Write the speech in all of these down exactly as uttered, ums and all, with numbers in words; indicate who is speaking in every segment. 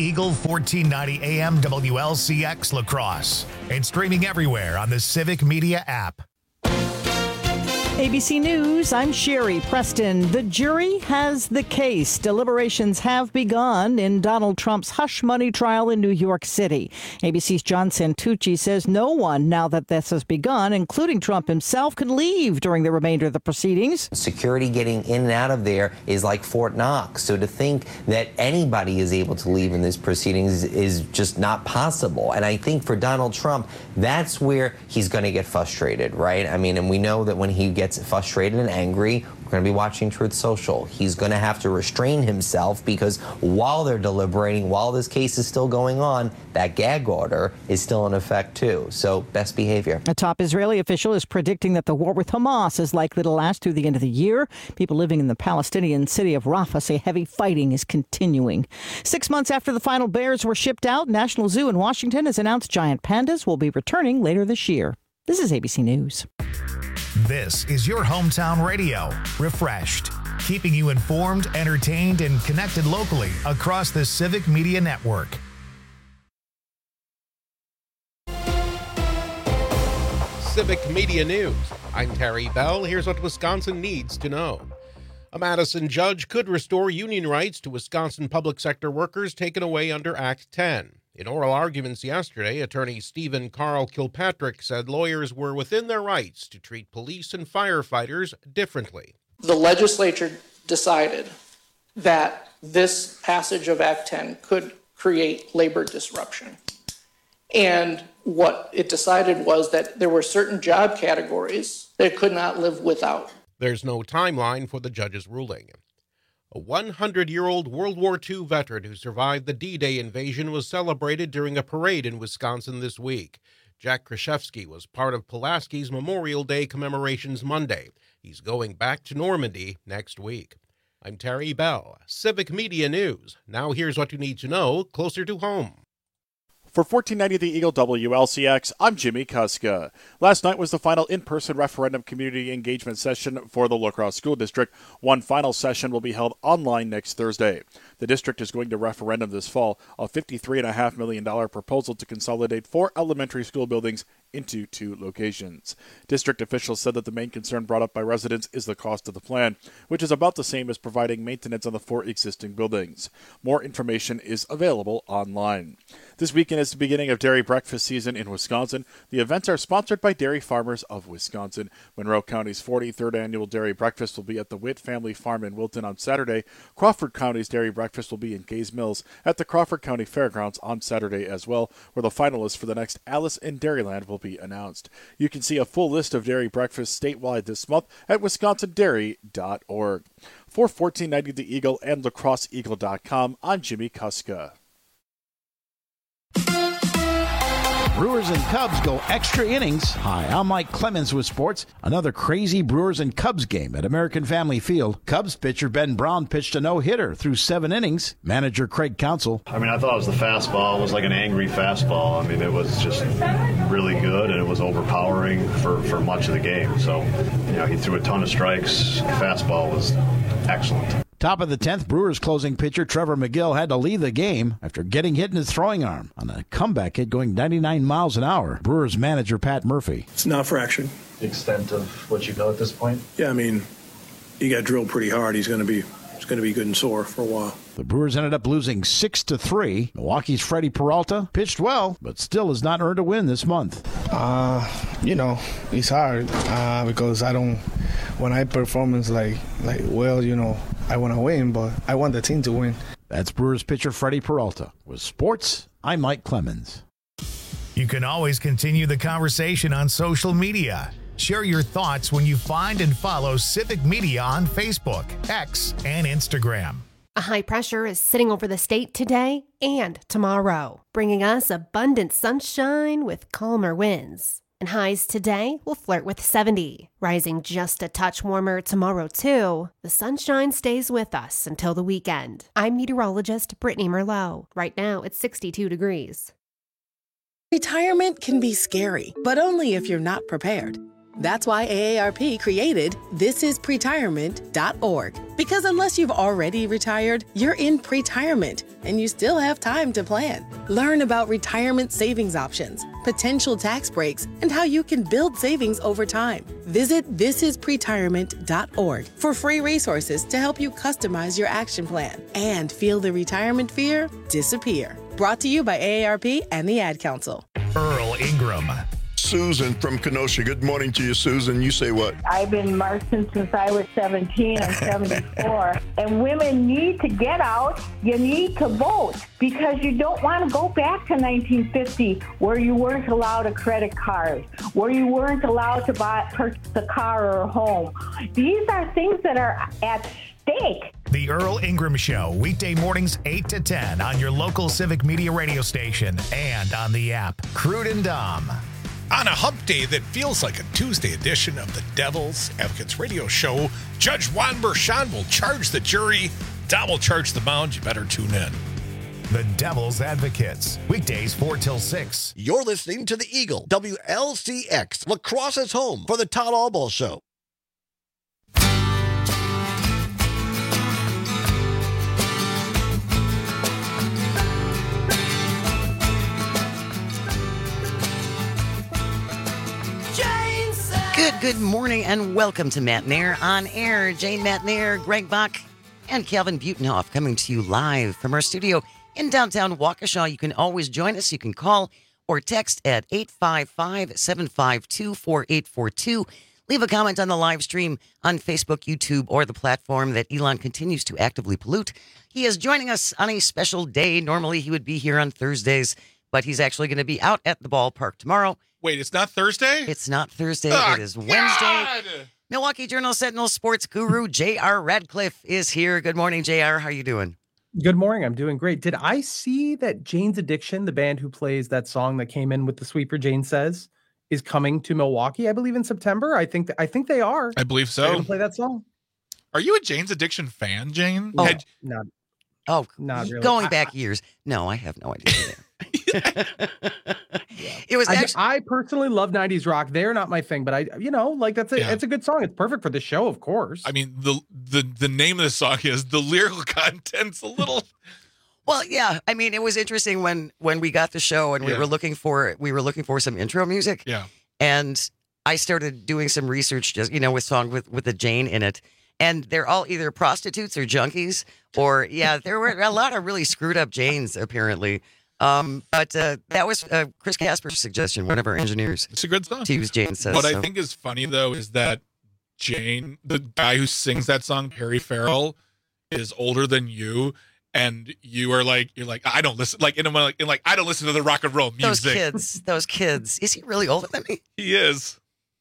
Speaker 1: Eagle fourteen ninety A M W L C X La Crosse and streaming everywhere on the Civic Media app.
Speaker 2: A B C News, I'm Sherry Preston. The jury has the case. Deliberations have begun in Donald Trump's hush money trial in New York City. A B C's John Santucci says no one, now that this has begun, including Trump himself, can leave during the remainder of the proceedings.
Speaker 3: Security getting in and out of there is like Fort Knox. So to think that anybody is able to leave in this proceedings is just not possible. And I think for Donald Trump, that's where he's going to get frustrated, right? I mean, and we know that when he gets gets frustrated and angry, we're going to be watching Truth Social. He's going to have to restrain himself because while they're deliberating, while this case is still going on, that gag order is still in effect too. So best behavior.
Speaker 2: A top Israeli official is predicting that the war with Hamas is likely to last through the end of the year. People living in the Palestinian city of Rafah say heavy fighting is continuing. Six months after the final bears were shipped out, National Zoo in Washington has announced giant pandas will be returning later this year. This is A B C News.
Speaker 1: This is your hometown radio, Refreshed, keeping you informed, entertained, and connected locally across the Civic Media Network.
Speaker 4: Civic Media News. I'm Terry Bell. Here's what Wisconsin needs to know. A Madison judge could restore union rights to Wisconsin public sector workers taken away under Act ten. In oral arguments yesterday, attorney Stephen Carl Kilpatrick said lawyers were within their rights to treat police and firefighters differently.
Speaker 5: The legislature decided that this passage of Act ten could create labor disruption. And what it decided was that there were certain job categories that it could not live without.
Speaker 4: There's no timeline for the judge's ruling. A one hundred year old World War Two veteran who survived the D-Day invasion was celebrated during a parade in Wisconsin this week. Jack Kraszewski was part of Pulaski's Memorial Day commemorations Monday. He's going back to Normandy next week. I'm Terry Bell, Civic Media News. Now here's what you need to know closer to home.
Speaker 6: For fourteen ninety The Eagle W L C X, I'm Jimmy Kuska. Last night was the final in-person referendum community engagement session for the La Crosse School District. One final session will be held online next Thursday. The district is going to referendum this fall a fifty-three point five million dollars proposal to consolidate four elementary school buildings into two locations. District officials said that the main concern brought up by residents is the cost of the plan, which is about the same as providing maintenance on the four existing buildings. More information is available online. This weekend is the beginning of dairy breakfast season in Wisconsin. The events are sponsored by Dairy Farmers of Wisconsin. Monroe County's forty-third annual dairy breakfast will be at the Witt Family Farm in Wilton on Saturday. Crawford County's dairy breakfast will be in Gaze Mills at the Crawford County Fairgrounds on Saturday as well, where the finalists for the next Alice in Dairyland will be announced. You can see a full list of dairy breakfasts statewide this month at wisconsin dairy dot org. For fourteen ninety The Eagle and la crosse eagle dot com, I'm Jimmy Kuska.
Speaker 7: Brewers and Cubs go extra innings. Hi, I'm Mike Clemens with sports. Another crazy Brewers and Cubs game at American Family Field. Cubs pitcher Ben Brown pitched a no-hitter through seven innings. Manager Craig Counsell.
Speaker 8: I mean, I thought it was the fastball. It was like an angry fastball. I mean, it was just really good, and it was overpowering for, for much of the game. So, you know, he threw a ton of strikes. The fastball was excellent.
Speaker 7: Top of the tenth, Brewers closing pitcher Trevor McGill had to leave the game after getting hit in his throwing arm on a comeback hit going ninety-nine miles an hour. Brewers manager Pat Murphy.
Speaker 9: It's not fractured.
Speaker 10: The extent of what you know at this point?
Speaker 9: Yeah, I mean, he got drilled pretty hard. He's going to be he's going to be good and sore for a while.
Speaker 7: The Brewers ended up losing six to three. Milwaukee's Freddie Peralta pitched well, but still has not earned a win this month.
Speaker 11: Uh, you know, it's hard uh, because I don't. When I perform like like well, you know, I want to win, but I want the team to win.
Speaker 7: That's Brewers pitcher Freddie Peralta. With sports, I'm Mike Clemens.
Speaker 1: You can always continue the conversation on social media. Share your thoughts when you find and follow Civic Media on Facebook, X, and Instagram.
Speaker 12: A high pressure is sitting over the state today and tomorrow, bringing us abundant sunshine with calmer winds. And highs today will flirt with seventy, rising just a touch warmer tomorrow too. The sunshine stays with us until the weekend. I'm meteorologist Brittany Merlot. Right now it's sixty-two degrees.
Speaker 13: Retirement can be scary, but only if you're not prepared. That's why A A R P created this is pretirement dot org. Because unless you've already retired, you're in pretirement, and you still have time to plan. Learn about retirement savings options, potential tax breaks, and how you can build savings over time. Visit this is pretirement dot org for free resources to help you customize your action plan and feel the retirement fear disappear. Brought to you by A A R P and the Ad Council.
Speaker 1: Earl Ingram.
Speaker 14: Susan from Kenosha. Good morning to you, Susan. You say what?
Speaker 15: I've been marching since I was seventeen. I'm seventy-four. And women need to get out. You need to vote because you don't want to go back to nineteen fifty where you weren't allowed a credit card, where you weren't allowed to buy purchase a car or a home. These are things that are at stake.
Speaker 1: The Earl Ingram Show, weekday mornings eight to ten on your local Civic Media radio station and on the app. Crude and Dom.
Speaker 16: On a hump day that feels like a Tuesday edition of the Devil's Advocates radio show, Judge Juan Merchan will charge the jury. Dom will charge the mound. You better tune in.
Speaker 1: The Devil's Advocates, weekdays four till six.
Speaker 17: You're listening to the Eagle, W L C X, Lacrosse's home for the Todd Albaugh Show.
Speaker 18: Good, good morning, and welcome to Matt Nair on Air. Jane Matt Nair, Greg Bach, and Calvin Butenhoff coming to you live from our studio in downtown Waukesha. You can always join us. You can call or text at eight five five, seven five two, four eight four two. Leave a comment on the live stream on Facebook, YouTube, or the platform that Elon continues to actively pollute. He is joining us on a special day. Normally, he would be here on Thursdays, but he's actually going to be out at the ballpark tomorrow.
Speaker 16: Wait, it's not Thursday?
Speaker 18: It's not Thursday.
Speaker 16: Oh,
Speaker 18: it is Wednesday.
Speaker 16: God!
Speaker 18: Milwaukee Journal Sentinel sports guru J R Radcliffe is here. Good morning, J R. How are you doing?
Speaker 19: Good morning. I'm doing great. Did I see that Jane's Addiction, the band who plays that song that came in with the sweeper, Jane Says, is coming to Milwaukee, I believe, in September? I think th- I think they are.
Speaker 16: I believe so.
Speaker 19: They're gonna play that song.
Speaker 16: Are you a Jane's Addiction fan, Jane?
Speaker 19: Oh,
Speaker 16: Had-
Speaker 19: not.
Speaker 18: Oh,
Speaker 19: not really.
Speaker 18: Going
Speaker 19: I-
Speaker 18: back
Speaker 19: I-
Speaker 18: years. No, I have no idea. It was
Speaker 19: I,
Speaker 18: actually.
Speaker 19: I personally love nineties rock. They're not my thing, but I, you know, like that's a,
Speaker 16: Yeah.
Speaker 19: it's a good song. It's perfect for the show, of course.
Speaker 16: I mean, the the the name of the song is the lyrical content's a little.
Speaker 18: Well, yeah. I mean, it was interesting when when we got the show and we
Speaker 16: Yeah.
Speaker 18: were looking for we were looking for some intro music.
Speaker 16: Yeah.
Speaker 18: And I started doing some research, just you know, with song with with the Jane in it, and they're all either prostitutes or junkies, or yeah, there were a lot of really screwed up Janes apparently. Um, but uh, that was uh, Chris Casper's suggestion, one of our engineers.
Speaker 16: It's a good song.
Speaker 18: To use Jane Says.
Speaker 16: What
Speaker 18: so.
Speaker 16: I think is funny though is that Jane, the guy who sings that song, Perry Farrell, is older than you, and you are like, you're like, I don't listen, like in a like, in like I don't listen to the rock and roll music.
Speaker 18: Those kids, those kids. Is he really older than me?
Speaker 16: He is.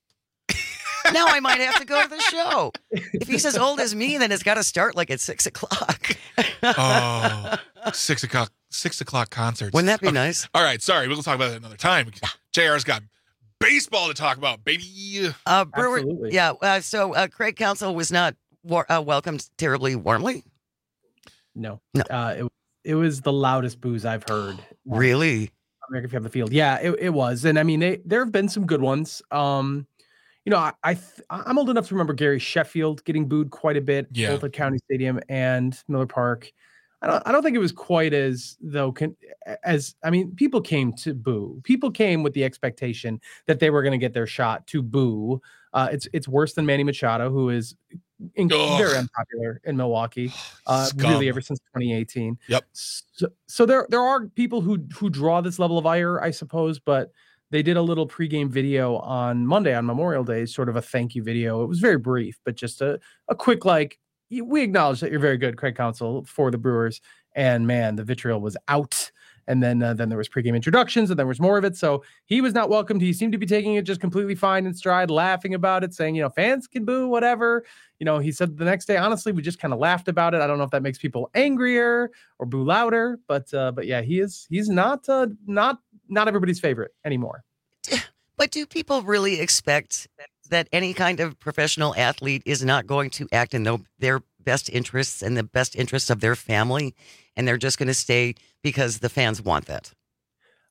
Speaker 18: Now I might have to go to the show. If he's as old as me, then it's got to start like at six o'clock.
Speaker 16: Oh, six o'clock, six o'clock concerts.
Speaker 18: Wouldn't that be
Speaker 16: Okay.
Speaker 18: nice?
Speaker 16: All right, sorry, we'll talk about that another time. J R's got baseball to talk about, baby.
Speaker 18: Uh, Brewer,
Speaker 19: Absolutely.
Speaker 18: yeah. Uh, so uh, Craig Counsell was not war- uh, welcomed terribly warmly.
Speaker 19: No,
Speaker 18: No.
Speaker 19: Uh, it it was the loudest booze I've heard.
Speaker 18: Really?
Speaker 19: American Family Field. Yeah, it, it was, and I mean, they, there have been some good ones. Um, you know, I, I th- I'm old enough to remember Gary Sheffield getting booed quite a bit,
Speaker 16: Yeah.
Speaker 19: both at County Stadium and Miller Park. I don't, I don't think it was quite as though con- as I mean, people came to boo. People came with the expectation that they were going to get their shot to boo. Uh, it's it's worse than Manny Machado, who is in,
Speaker 16: Ugh.
Speaker 19: very unpopular in Milwaukee, uh,
Speaker 16: Scum.
Speaker 19: really ever since twenty eighteen.
Speaker 16: Yep.
Speaker 19: So, so there there are people who who draw this level of ire, I suppose, but they did a little pregame video on Monday on Memorial Day, sort of a thank you video. It was very brief, but just a, a quick like, we acknowledge that you're very good, Craig Counsell, for the Brewers. And man, the vitriol was out. And then uh, then there was pregame introductions, and there was more of it. So he was not welcomed. He seemed to be taking it just completely fine in stride, laughing about it, saying, you know, fans can boo, whatever. You know, he said the next day, honestly, we just kind of laughed about it. I don't know if that makes people angrier or boo louder, but uh, but yeah, he is he's not uh, not not everybody's favorite anymore.
Speaker 18: But do people really expect that any kind of professional athlete is not going to act in the, their best interests and the best interests of their family, and they're just going to stay because the fans want that?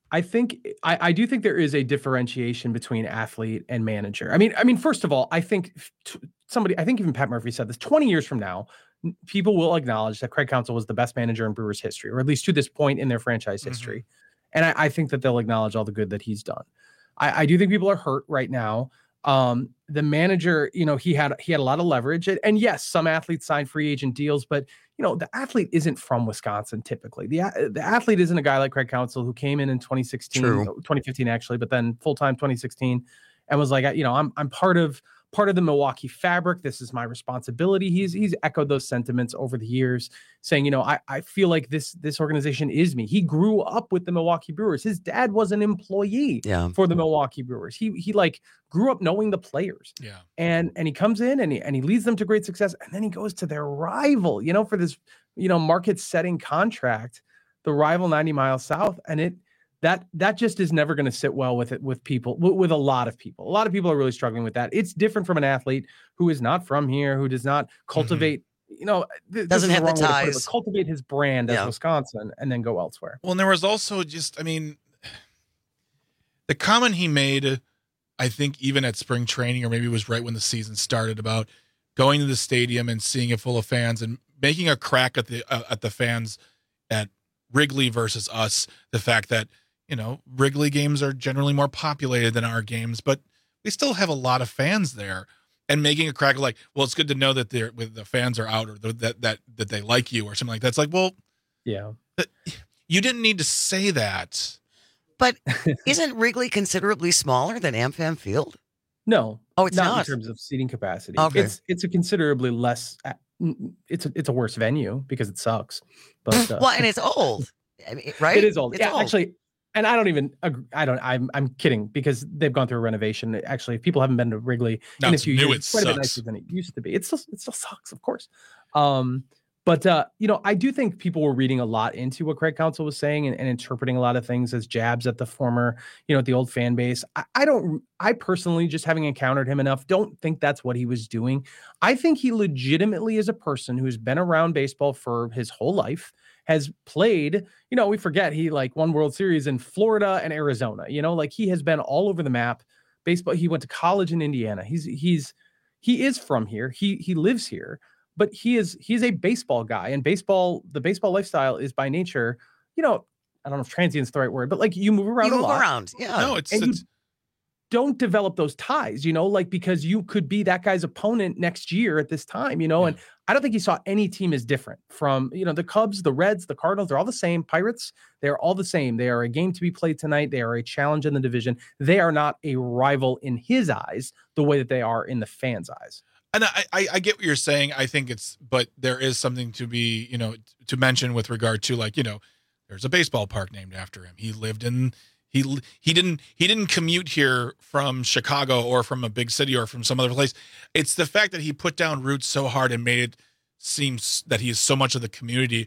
Speaker 19: I think I, I do think there is a differentiation between athlete and manager. I mean, I mean, first of all, I think t- somebody, I think even Pat Murphy said this. twenty years from now, n- people will acknowledge that Craig Counsell was the best manager in Brewers history, or at least to this point in their franchise history. Mm-hmm. And I, I think that they'll acknowledge all the good that he's done. I, I do think people are hurt right now. Um, the manager, you know, he had he had a lot of leverage, and, and yes, some athletes signed free agent deals, but you know, the athlete isn't from Wisconsin typically. The the athlete isn't a guy like Craig Counsell who came in in twenty sixteen, True. twenty fifteen actually, but then full time twenty sixteen, and was like, you know, I'm I'm part of part of the Milwaukee fabric. This is my responsibility. He's he's echoed those sentiments over the years, saying, you know, I, I feel like this this organization is me. He grew up with the Milwaukee Brewers. His dad was an employee
Speaker 18: yeah.
Speaker 19: for the Milwaukee Brewers. He he like grew up knowing the players.
Speaker 16: Yeah.
Speaker 19: And and he comes in and he and he leads them to great success. And then he goes to their rival, you know, for this, you know, market setting contract, the rival ninety miles south. And it That that just is never going to sit well with it with people with, with a lot of people. A lot of people are really struggling with that. It's different from an athlete who is not from here, who does not cultivate, mm-hmm. you know, th-
Speaker 18: doesn't have the ties,
Speaker 19: it, cultivate his brand
Speaker 18: yeah.
Speaker 19: as Wisconsin and then go elsewhere.
Speaker 16: Well, and there was also just, I mean, the comment he made, I think even at spring training, or maybe it was right when the season started, about going to the stadium and seeing it full of fans and making a crack at the uh, at the fans at Wrigley versus us. The fact that, you know, Wrigley games are generally more populated than our games, but we still have a lot of fans there. And making a crack like, well, it's good to know that they're with the fans are out, or that that that they like you, or something like that. It's like, well,
Speaker 19: yeah,
Speaker 16: you didn't need to say that.
Speaker 18: But isn't Wrigley considerably smaller than AmFam Field?
Speaker 19: No,
Speaker 18: oh, it's
Speaker 19: not,
Speaker 18: not
Speaker 19: in terms of seating capacity.
Speaker 18: Okay.
Speaker 19: It's it's a considerably less. It's a, it's a worse venue because it sucks. But uh,
Speaker 18: well, and it's old, I mean, right?
Speaker 19: It is old.
Speaker 18: It's
Speaker 19: yeah,
Speaker 18: old.
Speaker 19: actually. And I don't even, agree, I don't, I'm I'm kidding, because they've gone through a renovation. Actually, if people haven't been to Wrigley
Speaker 16: no,
Speaker 19: in a
Speaker 16: it's
Speaker 19: few
Speaker 16: new,
Speaker 19: years,
Speaker 16: it
Speaker 19: it's quite a bit
Speaker 16: sucks.
Speaker 19: nicer than it used to be. It still, it still sucks, of course. Um, but, uh, you know, I do think people were reading a lot into what Craig Counsell was saying and, and interpreting a lot of things as jabs at the former, you know, at the old fan base. I, I don't, I personally, just having encountered him enough, don't think that's what he was doing. I think he legitimately is a person who's been around baseball for his whole life, has played, you know, we forget he like won World Series in Florida and Arizona, you know, like he has been all over the map. Baseball, he went to college in Indiana. He's he's he is from here. He he lives here, but he is he's a baseball guy, and baseball, the baseball lifestyle is by nature, you know, I don't know if transient's the right word, but like you move around
Speaker 18: you
Speaker 19: a
Speaker 18: move
Speaker 19: lot.
Speaker 18: around. Yeah.
Speaker 16: No, it's,
Speaker 19: and
Speaker 16: it's
Speaker 19: you don't develop those ties, you know, like because you could be that guy's opponent next year at this time, you know, yeah. and I don't think he saw any team as different from, you know, the Cubs, the Reds, the Cardinals, they're all the same. Pirates, they're all the same. They are a game to be played tonight. They are a challenge in the division. They are not a rival in his eyes the way that they are in the fans' eyes.
Speaker 16: And I, I, I get what you're saying. I think it's, but there is something to be, you know, to mention with regard to, like, you know, there's a baseball park named after him. He lived in, he he didn't he didn't commute here from Chicago or from a big city or from some other place. It's the fact that he put down roots so hard and made it seem that he is so much of the community.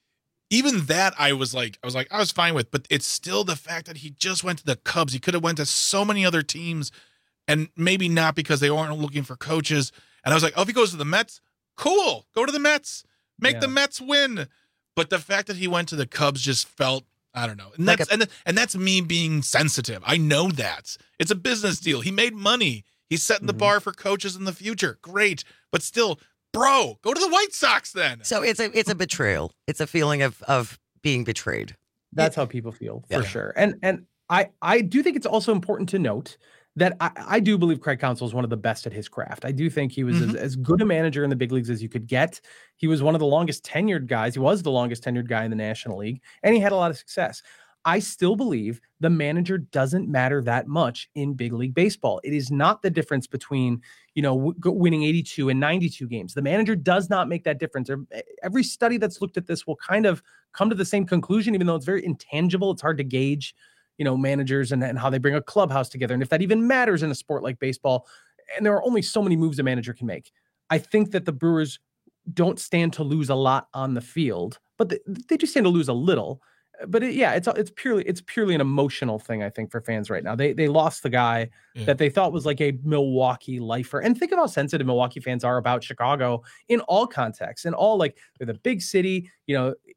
Speaker 16: Even that, I was like, I was like, I was fine with, but it's still the fact that he just went to the Cubs. He could have went to so many other teams, and maybe not because they weren't looking for coaches. And I was like, oh, if he goes to the Mets, cool, go to the Mets, make
Speaker 19: Yeah.
Speaker 16: the Mets win. But the fact that he went to the Cubs just felt, I don't know. And that's,
Speaker 18: Like a-
Speaker 16: and, and that's me being sensitive. I know that. It's a business deal. He made money. He's setting the
Speaker 19: Mhm.
Speaker 16: bar for coaches in the future. Great. But still, bro, go to the White Sox then.
Speaker 18: So it's a it's a betrayal. It's a feeling of of being betrayed.
Speaker 19: That's how people feel for
Speaker 18: Yeah.
Speaker 19: sure. And and I I do think it's also important to note that I, I do believe Craig Counsell is one of the best at his craft. I do think he was
Speaker 16: Mhm.
Speaker 19: as, as good a manager in the big leagues as you could get. He was one of the longest tenured guys. He was the longest tenured guy in the National League, and he had a lot of success. I still believe the manager doesn't matter that much in big league baseball. It is not the difference between, you know, w- go- winning eighty-two and ninety-two games. The manager does not make that difference. Ev- Every study that's looked at this will kind of come to the same conclusion, even though it's very intangible. It's hard to gauge, you know, managers and, and how they bring a clubhouse together, and if that even matters in a sport like baseball. And there are only so many moves a manager can make. I think that the Brewers don't stand to lose a lot on the field, but they, they do stand to lose a little. But it, yeah, it's it's purely it's purely an emotional thing, I think, for fans right now. They they lost the guy
Speaker 16: Yeah.
Speaker 19: that they thought was like a Milwaukee lifer. And think of how sensitive Milwaukee fans are about Chicago in all contexts, in all, like, they're the big city, you know.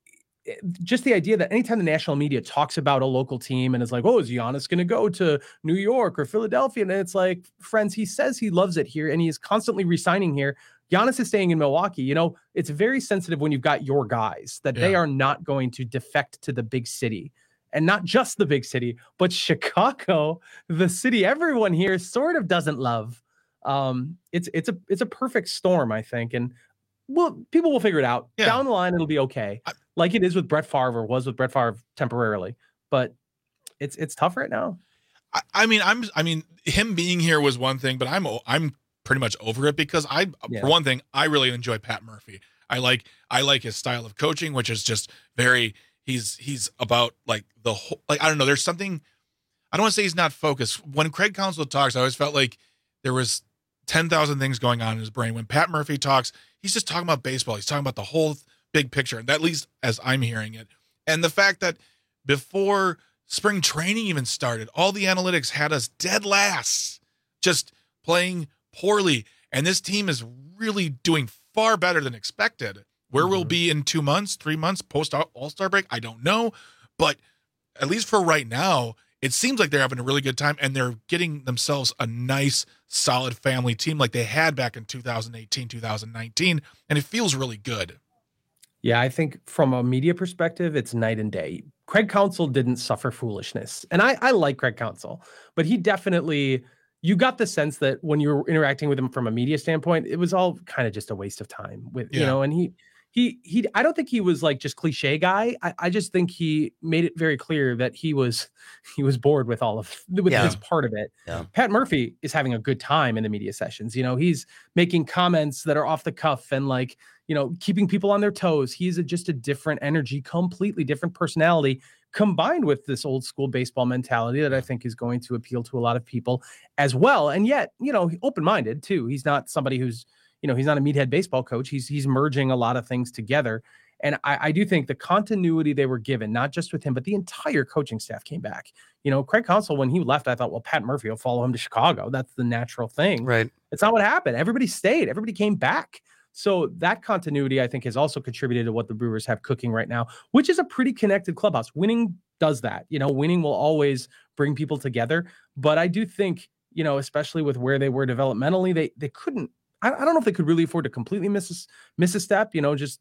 Speaker 19: just the idea that anytime the national media talks about a local team and is like, oh, is Giannis going to go to New York or Philadelphia? And it's like, friends, he says he loves it here and he is constantly re-signing here. Giannis is staying in Milwaukee. You know, it's very sensitive when you've got your guys that yeah. they are not going to defect to the big city. And not just the big city, but Chicago, the city everyone here sort of doesn't love. Um, it's it's a it's a perfect storm, I think. And well, people will figure it out. Yeah. Down the line, it'll be okay. I, like it is with Brett Favre, or was with Brett Favre temporarily. But it's it's tough right now.
Speaker 16: I, I mean, I'm I mean, him being here was one thing, but I'm I'm pretty much over it because I yeah. for one thing, I really enjoy Pat Murphy. I like I like his style of coaching, which is just very He's he's about like the whole, like, I don't know. There's something, I don't want to say he's not focused. When Craig Counsell talks, I always felt like there was ten thousand things going on in his brain. When Pat Murphy talks, he's just talking about baseball. He's talking about the whole big picture, at least as I'm hearing it. And the fact that before spring training even started, all the analytics had us dead last, just playing poorly. And this team is really doing far better than expected. Where mm-hmm. we'll be in two months, three months post All-Star break, I don't know. But at least for right now, it seems like they're having a really good time and they're getting themselves a nice, solid family team like they had back in two thousand eighteen, two thousand nineteen. And it feels really good.
Speaker 19: Yeah, I think from a media perspective, it's night and day. Craig Counsell didn't suffer foolishness. And I, I like Craig Counsell, but he definitely, you got the sense that when you were interacting with him from a media standpoint, it was all kind of just a waste of time with, yeah. you know, and he, He he. I don't think he was like just cliche guy. I, I just think he made it very clear that he was he was bored with all of with yeah. his part of it. Yeah. Pat Murphy is having a good time in the media sessions. You know, he's making comments that are off the cuff and like, you know, keeping people on their toes. He's a, just a different energy, completely different personality, combined with this old school baseball mentality that I think is going to appeal to a lot of people as well. And yet, you know, open-minded too. He's not somebody who's, you know, he's not a meathead baseball coach. He's he's merging a lot of things together. And I, I do think the continuity they were given, not just with him, but the entire coaching staff came back. You know, Craig Counsell, when he left, I thought, well, Pat Murphy will follow him to Chicago. That's the natural thing.
Speaker 18: Right.
Speaker 19: It's not what happened. Everybody stayed. Everybody came back. So that continuity, I think, has also contributed to what the Brewers have cooking right now, which is a pretty connected clubhouse. Winning does that. You know, winning will always bring people together. But I do think, you know, especially with where they were developmentally, they they couldn't, I don't know if they could really afford to completely miss a, miss a step, you know, just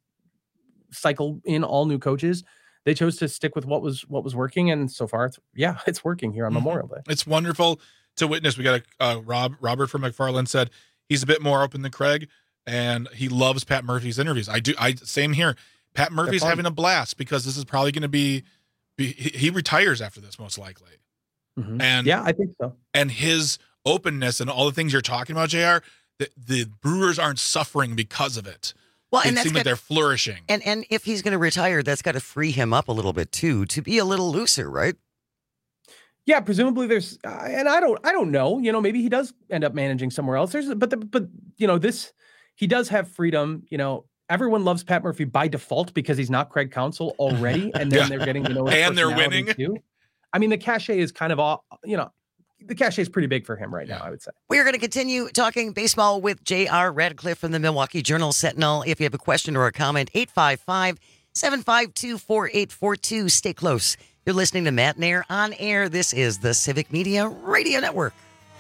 Speaker 19: cycle in all new coaches. They chose to stick with what was what was working, and so far, it's yeah, it's working here on mm-hmm. Memorial Day.
Speaker 16: It's wonderful to witness. We got a uh, Rob Robert from McFarland said he's a bit more open than Craig, and he loves Pat Murphy's interviews. I do. I same here. Pat Murphy's having a blast because this is probably going to be, be. He retires after this, most likely.
Speaker 19: Mm-hmm.
Speaker 16: And
Speaker 19: yeah, I think so.
Speaker 16: And his openness and all the things you're talking about, J R. The, the Brewers aren't suffering because of it.
Speaker 18: Well,
Speaker 16: it
Speaker 18: and that's
Speaker 16: seems like they're flourishing.
Speaker 18: And and if he's going to retire, that's got to free him up a little bit too, to be a little looser, right?
Speaker 19: Yeah, presumably there's, uh, and I don't, I don't know. You know, maybe he does end up managing somewhere else. There's, but the, but you know, this, he does have freedom. You know, everyone loves Pat Murphy by default because he's not Craig Counsell already, and then yeah. they're getting, you know,
Speaker 16: and they're winning.
Speaker 19: Too. I mean, the cachet is kind of all, you know. The cachet is pretty big for him right now, I would say.
Speaker 18: We're going to continue talking baseball with J R Radcliffe from the Milwaukee Journal-Sentinel. If you have a question or a comment, eight five five, seven five two, four eight four two. Stay close. You're listening to Matt Nair on air. This is the Civic Media Radio Network.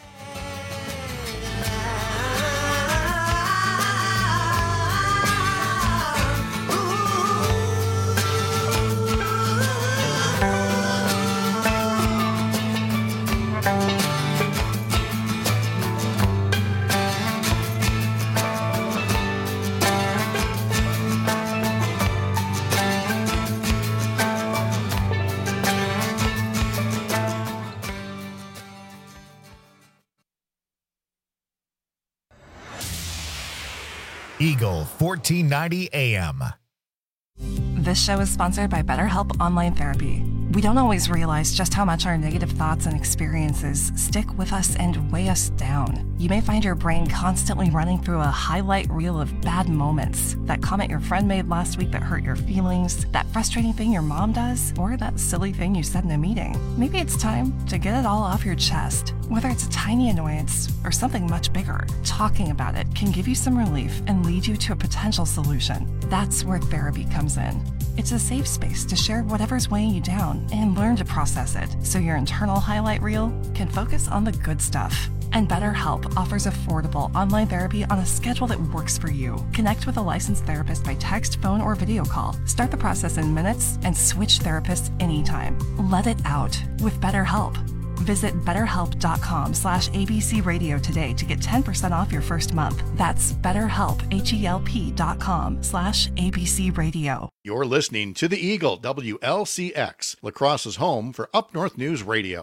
Speaker 1: Eagle fourteen ninety A M.
Speaker 20: This show is sponsored by BetterHelp Online Therapy. We don't always realize just how much our negative thoughts and experiences stick with us and weigh us down. You may find your brain constantly running through a highlight reel of bad moments. That comment your friend made last week that hurt your feelings, that frustrating thing your mom does, or that silly thing you said in a meeting. Maybe it's time to get it all off your chest. Whether it's a tiny annoyance or something much bigger, talking about it can give you some relief and lead you to a potential solution. That's where therapy comes in. It's a safe space to share whatever's weighing you down and learn to process it so your internal highlight reel can focus on the good stuff. And BetterHelp offers affordable online therapy on a schedule that works for you. Connect with a licensed therapist by text, phone, or video call. Start the process in minutes and switch therapists anytime. Let it out with BetterHelp. Visit betterhelp.com slash ABC radio today to get ten percent off your first month. That's BetterHelp, H-E-L-P dot com slash ABC radio.
Speaker 7: You're listening to The Eagle, W L C X, La Crosse's home for Up North News Radio.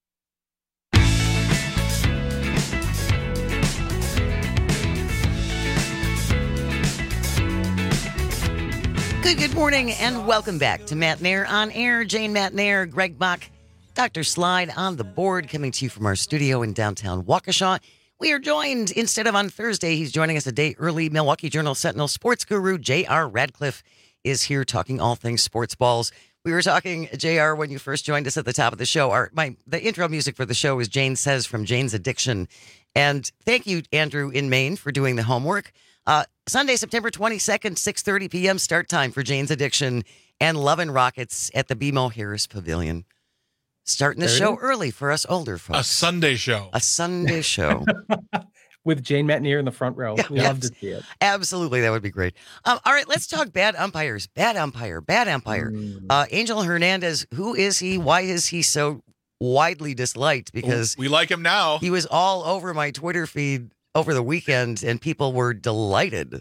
Speaker 18: Good, good morning, and welcome back to Matt Nair on Air. Jane Matt Nair, Greg Bach, Doctor Slide on the board, coming to you from our studio in downtown Waukesha. We are joined, instead of on Thursday, he's joining us a day early. Milwaukee Journal Sentinel sports guru J R Radcliffe is here talking all things sports balls. We were talking, J R, when you first joined us at the top of the show. Our, my the intro music for the show is Jane Says from Jane's Addiction. And thank you, Andrew in Maine, for doing the homework. Uh, Sunday, September twenty-second, six thirty p.m. start time for Jane's Addiction and Love and Rockets at the B M O Harris Pavilion. Starting the show early for us older folks.
Speaker 16: A Sunday show.
Speaker 18: A Sunday show.
Speaker 19: With Jane Matt Nair in the front row.
Speaker 18: Yeah,
Speaker 19: we love to see it.
Speaker 18: Absolutely. That would be great. Um, all right, let's talk bad umpires. Bad umpire. Bad umpire. Mm. Uh, Angel Hernandez, who is he? Why is he so widely disliked? Because
Speaker 16: we like him now.
Speaker 18: He was all over my Twitter feed over the weekend, and people were delighted.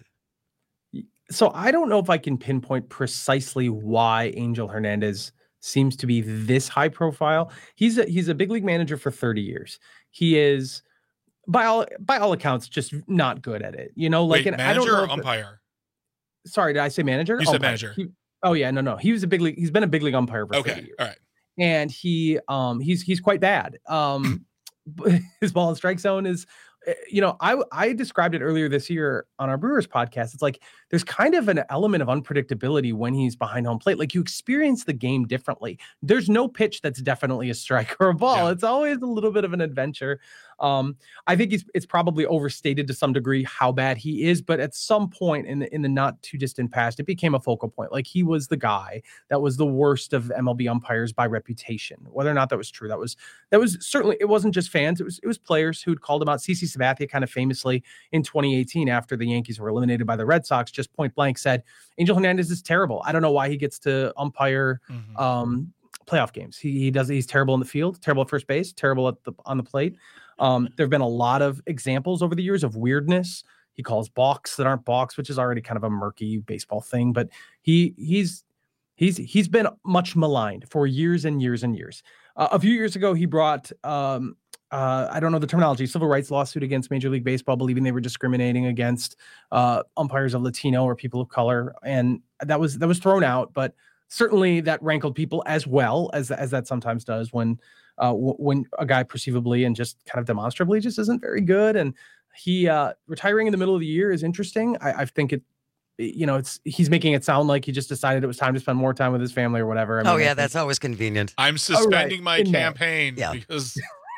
Speaker 19: So I don't know if I can pinpoint precisely why Angel Hernandez seems to be this high profile. He's a, he's a big league manager for thirty years. He is, by all by all accounts, just not good at it. You know, like
Speaker 16: Wait,
Speaker 19: an,
Speaker 16: manager
Speaker 19: I don't know
Speaker 16: or
Speaker 19: if,
Speaker 16: umpire?
Speaker 19: Sorry, did I say manager?
Speaker 16: You said
Speaker 19: umpire.
Speaker 16: manager.
Speaker 19: He, oh yeah, no, no. He was a big league. He's been a big league umpire for
Speaker 16: okay.
Speaker 19: thirty years.
Speaker 16: All right.
Speaker 19: And he um he's he's quite bad. Um, his ball and strike zone is. You know, I I described it earlier this year on our Brewers podcast. It's like there's kind of an element of unpredictability when he's behind home plate. Like you experience the game differently. There's no pitch that's definitely a strike or a ball. Yeah. It's always a little bit of an adventure. Um, I think he's, it's probably overstated to some degree how bad he is, but at some point in the in the not too distant past, it became a focal point. Like he was the guy that was the worst of M L B umpires by reputation. Whether or not that was true, that was that was certainly, it wasn't just fans. It was it was players who'd called him out. CeCe Sabathia kind of famously in twenty eighteen, after the Yankees were eliminated by the Red Sox, just point blank said, Angel Hernandez is terrible. I don't know why he gets to umpire mm-hmm. um, playoff games. He, he does. He's terrible in the field, terrible at first base, terrible at the on the plate. Um, there have been a lot of examples over the years of weirdness. He calls balks that aren't balks, which is already kind of a murky baseball thing. But he he's he's he's been much maligned for years and years and years. Uh, a few years ago, he brought um, uh, I don't know the terminology, civil rights lawsuit against Major League Baseball, believing they were discriminating against uh, umpires of Latino or people of color, and that was that was thrown out. But certainly that rankled people as well as as that sometimes does when. Uh, w- when a guy perceivably and just kind of demonstrably just isn't very good. And he uh, retiring in the middle of the year is interesting. I, I think it, you know, it's he's making it sound like he just decided it was time to spend more time with his family or whatever. I mean,
Speaker 18: oh, yeah,
Speaker 19: think,
Speaker 18: that's always convenient.
Speaker 16: I'm suspending
Speaker 19: oh, right.
Speaker 16: my
Speaker 19: in
Speaker 16: campaign
Speaker 18: yeah.
Speaker 16: because.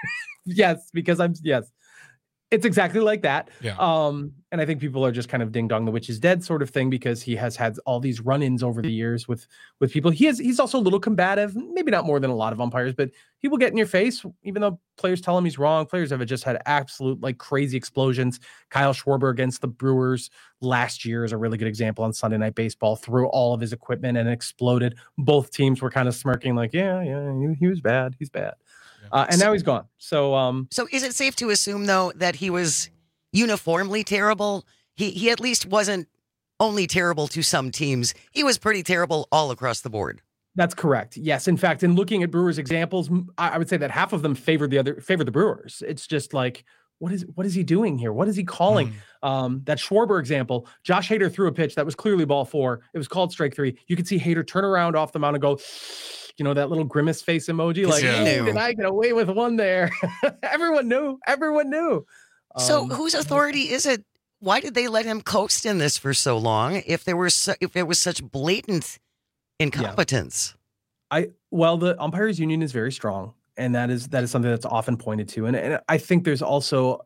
Speaker 19: yes, because I'm, yes. It's exactly like that.
Speaker 16: Yeah.
Speaker 19: Um, and I think people are just kind of ding dong, the witch is dead sort of thing, because he has had all these run-ins over the years with, with people. He is, he's also a little combative, maybe not more than a lot of umpires, but he will get in your face, even though players tell him he's wrong. Players have just had absolute like crazy explosions. Kyle Schwarber against the Brewers last year is a really good example on Sunday Night Baseball, threw all of his equipment and exploded. Both teams were kind of smirking like, yeah, yeah, he, he was bad. He's bad. Uh, and now he's gone. So, um,
Speaker 18: so is it safe to assume though that he was uniformly terrible? He he at least wasn't only terrible to some teams. He was pretty terrible all across the board.
Speaker 19: That's correct. Yes. In fact, in looking at Brewers examples, I, I would say that half of them favored the other, favored the Brewers. It's just like, what is what is he doing here? What is he calling? Mm. Um, that Schwarber example, Josh Hader threw a pitch that was clearly ball four. It was called strike three. You could see Hader turn around off the mound and go, you know, that little grimace face emoji, like,
Speaker 18: yeah.
Speaker 19: oh, did I get away with one there? Everyone knew. Everyone knew. Um,
Speaker 18: so whose authority is it? Why did they let him coast in this for so long if there were su- if there was such blatant incompetence?
Speaker 19: Yeah. I well, the umpires union is very strong. and that is that is something that's often pointed to. And, and I think there's also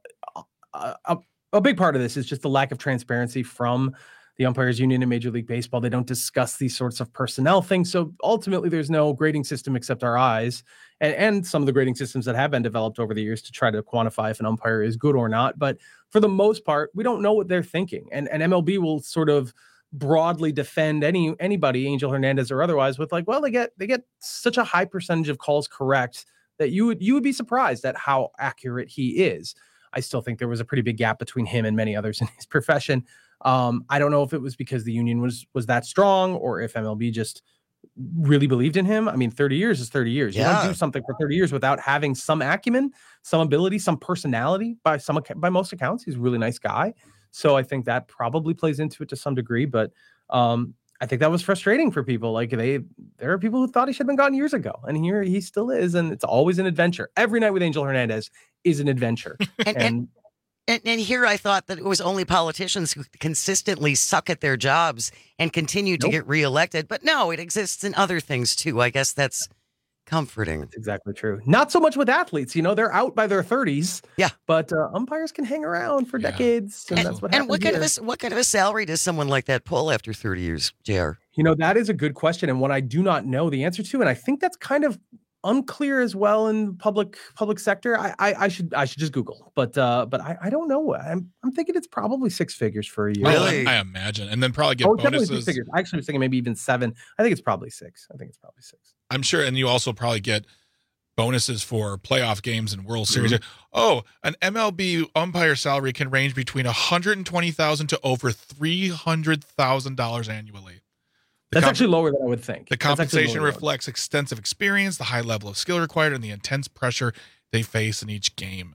Speaker 19: a, a, a big part of this is just the lack of transparency from the Umpires Union in Major League Baseball. They don't discuss these sorts of personnel things. So ultimately, there's no grading system except our eyes and, and some of the grading systems that have been developed over the years to try to quantify if an umpire is good or not. But for the most part, we don't know what they're thinking. And, and M L B will sort of broadly defend any anybody, Angel Hernandez or otherwise, with like, well, they get they get such a high percentage of calls correct that you would you would be surprised at how accurate he is. I still think there was a pretty big gap between him and many others in his profession. Um, I don't know if it was because the union was was that strong or if M L B just really believed in him. I mean, thirty years is thirty years. You
Speaker 18: Yeah.
Speaker 19: don't do something for thirty years without having some acumen, some ability, some personality. By some ac- by most accounts, he's a really nice guy. So I think that probably plays into it to some degree. But um, I think that was frustrating for people. Like they, there are people who thought he should have been gone years ago, and here he still is. And it's always an adventure. Every night with Angel Hernandez is an adventure.
Speaker 18: And, and, and, and here I thought that it was only politicians who consistently suck at their jobs and continue to
Speaker 19: Nope.
Speaker 18: get reelected. But no, it exists in other things too. I guess that's comforting.
Speaker 19: That's exactly true. Not so much with athletes. You know, they're out by their thirties.
Speaker 18: Yeah.
Speaker 19: But uh, umpires can hang around for decades. And,
Speaker 18: And,
Speaker 19: that's what
Speaker 18: and
Speaker 19: happens
Speaker 18: what kind
Speaker 19: here.
Speaker 18: of a, what kind of a salary does someone like that pull after thirty years, J R?
Speaker 19: You know, that is a good question and one I do not know the answer to. And I think that's kind of unclear as well in public public sector. I I, I should I should just Google, but uh, but I, I don't know. I'm I'm thinking it's probably six figures for a year.
Speaker 16: I, I imagine, and then probably get
Speaker 19: Oh, it's definitely
Speaker 16: bonuses.
Speaker 19: six figures. I actually was thinking maybe even seven. I think it's probably six. I think it's probably six.
Speaker 16: I'm sure, and you also probably get bonuses for playoff games and World Series.
Speaker 19: Mhm.
Speaker 16: Oh, an M L B umpire salary can range between one hundred twenty thousand dollars to over three hundred thousand dollars annually. The
Speaker 19: That's
Speaker 16: comp-
Speaker 19: actually lower than I would think.
Speaker 16: The
Speaker 19: That's actually
Speaker 16: compensation
Speaker 19: lower than I would
Speaker 16: reflects extensive experience, the high level of skill required, and the intense pressure they face in each game.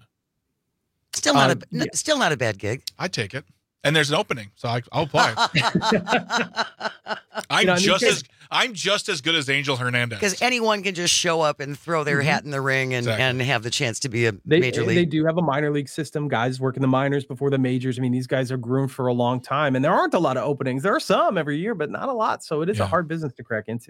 Speaker 18: Still not
Speaker 16: Uh,
Speaker 18: a n- still not a bad gig.
Speaker 16: I take it, and there's an opening, so I, I'll apply. I'm
Speaker 18: You know, I mean,
Speaker 16: just
Speaker 18: because-
Speaker 16: as I'm just as good as Angel Hernandez.
Speaker 18: Because anyone can just show up and throw their
Speaker 19: Mhm.
Speaker 18: hat in the ring and,
Speaker 16: Exactly.
Speaker 18: and have the chance to be a
Speaker 19: They,
Speaker 18: major
Speaker 19: they
Speaker 18: league.
Speaker 19: do have a minor league system. Guys work in the minors before the majors. I mean, these guys are groomed for a long time, and there aren't a lot of openings. There are some every year, but not a lot. So it is a hard business to crack into.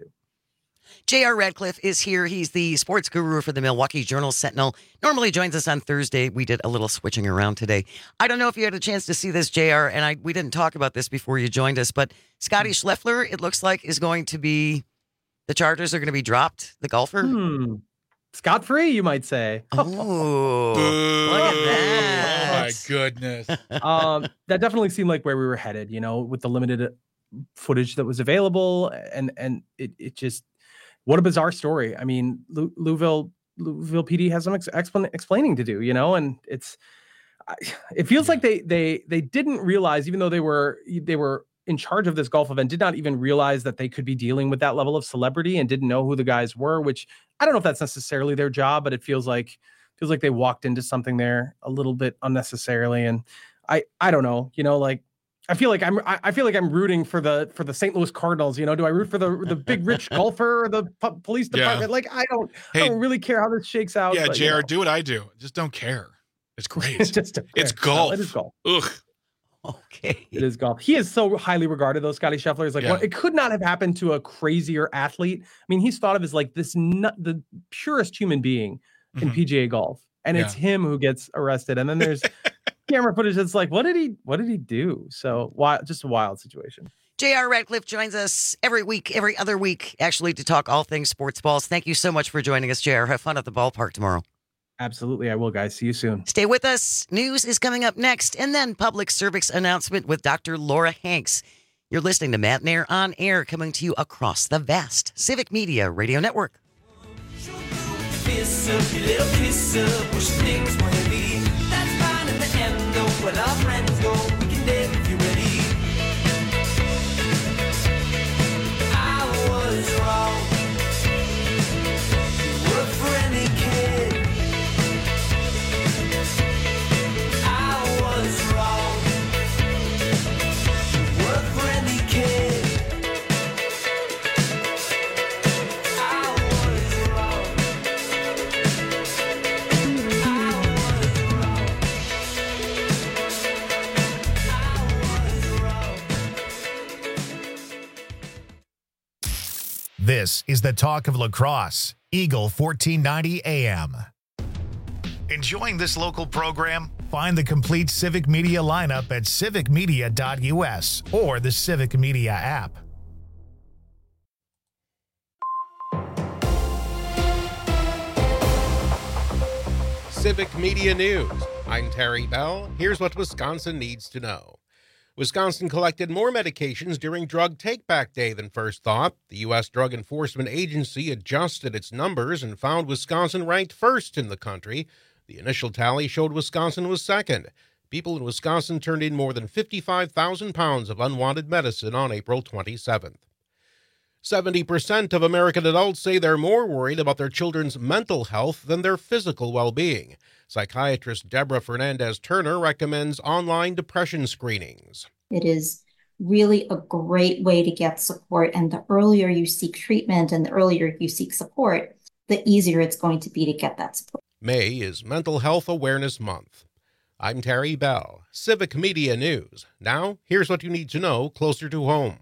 Speaker 18: J R. Radcliffe is here. He's the sports guru for the Milwaukee Journal Sentinel. Normally joins us on Thursday. We did a little switching around today. I don't know if you had a chance to see this, J R, and I we didn't talk about this before you joined us, but Scotty Scheffler, it looks like, is going to be, the Chargers are going to be dropped, the golfer.
Speaker 19: Hmm. Scot free, you might say.
Speaker 18: Oh, look at that.
Speaker 16: Oh my goodness.
Speaker 19: um, that definitely seemed like where we were headed, you know, with the limited footage that was available. And and it, it just, what a bizarre story. I mean, Lou- Louisville, Louisville P D has some ex- explan- explaining to do, you know, and it's, I- it feels like they they they didn't realize, even though they were they were in charge of this golf event, did not even realize that they could be dealing with that level of celebrity and didn't know who the guys were, which I don't know if that's necessarily their job, but it feels like feels like they walked into something there a little bit unnecessarily. And I I don't know, you know, like I feel like I'm I I feel like I'm rooting for the for the Saint Louis Cardinals. You know, do I root for the the big rich golfer or the pu- police
Speaker 16: Yeah.
Speaker 19: department? Like I don't
Speaker 16: Hey,
Speaker 19: I don't really care how this shakes out.
Speaker 16: Yeah,
Speaker 19: but, you
Speaker 16: J R,
Speaker 19: know.
Speaker 16: do what I do. Just don't care. It's great.
Speaker 19: It's just a-
Speaker 16: it's
Speaker 19: no,
Speaker 16: golf.
Speaker 19: it is golf.
Speaker 16: Ugh.
Speaker 18: Okay.
Speaker 19: It is golf. He is so highly regarded, though. Scotty Scheffler is like,
Speaker 16: Yeah.
Speaker 19: well, it could not have happened to a crazier athlete. I mean, he's thought of as like this, nut, the purest human being in
Speaker 16: Mhm.
Speaker 19: P G A golf, and it's
Speaker 16: Yeah.
Speaker 19: him who gets arrested. And then there's camera footage that's like, what did he, what did he do? So, wild, just a wild situation.
Speaker 18: J R. Radcliffe joins us every week, every other week, actually, to talk all things sports balls. Thank you so much for joining us, J R. Have fun at the ballpark tomorrow.
Speaker 19: Absolutely, I will, guys. See you soon.
Speaker 18: Stay with us. News is coming up next, and then public service announcement with Doctor Laura Hanks. You're listening to Matt Nair on Air, coming to you across the vast Civic Media Radio Network.
Speaker 21: Kiss up, your little kiss up, push things wanna be. That's fine in the end, though. Where our friends go, we can dip if you're ready. I was wrong. You were a friendly kid. I was wrong. You were a friendly kid. I was wrong.
Speaker 1: This is the talk of lacrosse. Eagle fourteen ninety A M. Enjoying this local program? Find the complete Civic Media lineup at civic media dot U S or the Civic Media app.
Speaker 4: Civic Media News. I'm Terry Bell. Here's what Wisconsin needs to know. Wisconsin collected more medications during Drug Take-Back Day than first thought. The U S Drug Enforcement Agency adjusted its numbers and found Wisconsin ranked first in the country. The initial tally showed Wisconsin was second. People in Wisconsin turned in more than fifty-five thousand pounds of unwanted medicine on April twenty-seventh. seventy percent of American adults say they're more worried about their children's mental health than their physical well-being. Psychiatrist Deborah Fernandez-Turner recommends online depression screenings.
Speaker 3: It is really a great way to get support, and the earlier you seek treatment and the earlier you seek support, the easier it's going to be to get that support.
Speaker 4: May is Mental Health Awareness Month. I'm Terry Bell, Civic Media News. Now, here's what you need to know closer to home.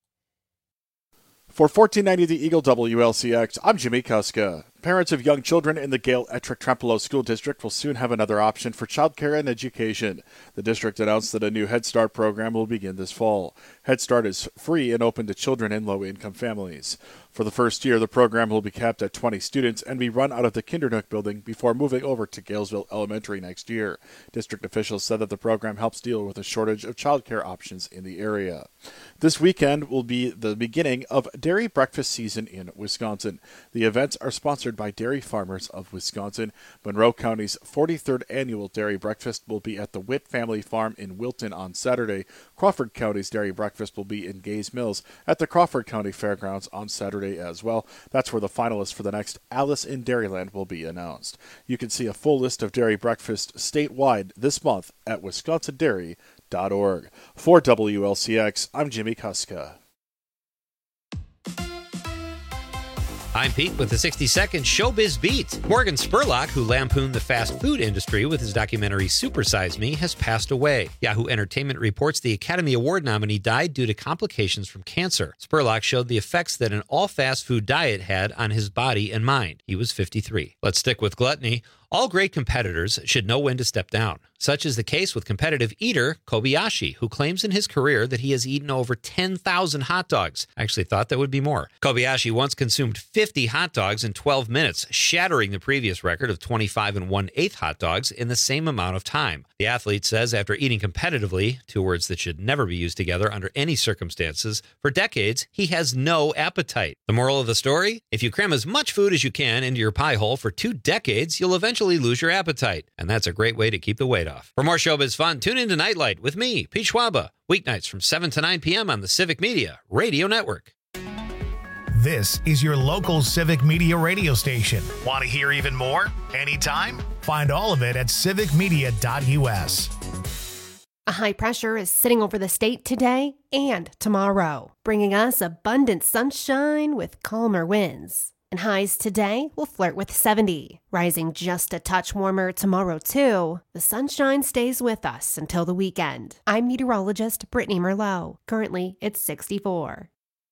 Speaker 6: For fourteen ninety The Eagle W L C X, I'm Jimmy Kuska. Parents of young children in the Gale Ettrick Trempealeau School District will soon have another option for childcare and education. The district announced that a new Head Start program will begin this fall. Head Start is free and open to children in low-income families. For the first year, the program will be capped at twenty students and be run out of the Kindernook building before moving over to Galesville Elementary next year. District officials said that the program helps deal with a shortage of childcare options in the area. This weekend will be the beginning of dairy breakfast season in Wisconsin. The events are sponsored by Dairy Farmers of Wisconsin. Monroe County's forty-third annual dairy breakfast will be at the Witt Family Farm in Wilton on Saturday. Crawford County's dairy breakfast will be in Gays Mills at the Crawford County Fairgrounds on Saturday as well. That's where the finalists for the next Alice in Dairyland will be announced. You can see a full list of dairy breakfast statewide this month at wisconsin dairy dot org. For W L C X, I'm Jimmy Kuska.
Speaker 22: I'm Pete with the sixty second Showbiz Beat. Morgan Spurlock, who lampooned the fast food industry with his documentary Super Size Me, has passed away. Yahoo Entertainment reports the Academy Award nominee died due to complications from cancer. Spurlock showed the effects that an all-fast food diet had on his body and mind. He was fifty-three. Let's stick with gluttony. All great competitors should know when to step down. Such is the case with competitive eater Kobayashi, who claims in his career that he has eaten over ten thousand hot dogs. I actually thought that would be more. Kobayashi once consumed fifty hot dogs in twelve minutes, shattering the previous record of twenty-five and one-eighth hot dogs in the same amount of time. The athlete says after eating competitively, two words that should never be used together under any circumstances, for decades, he has no appetite. The moral of the story? If you cram as much food as you can into your pie hole for two decades, you'll eventually lose your appetite. And that's a great way to keep the weight off. For more showbiz fun, tune in to Nightlight with me, Pete Schwaba, weeknights from seven to nine p.m. on the Civic Media Radio Network.
Speaker 1: This is your local Civic Media radio station. Want to hear even more? Anytime? Find all of it at civic media dot U S.
Speaker 12: A high pressure is sitting over the state today and tomorrow, bringing us abundant sunshine with calmer winds. And highs today will flirt with seventy, rising just a touch warmer tomorrow too. The sunshine stays with us until the weekend. I'm meteorologist Brittany Merlot. Currently, it's sixty-four.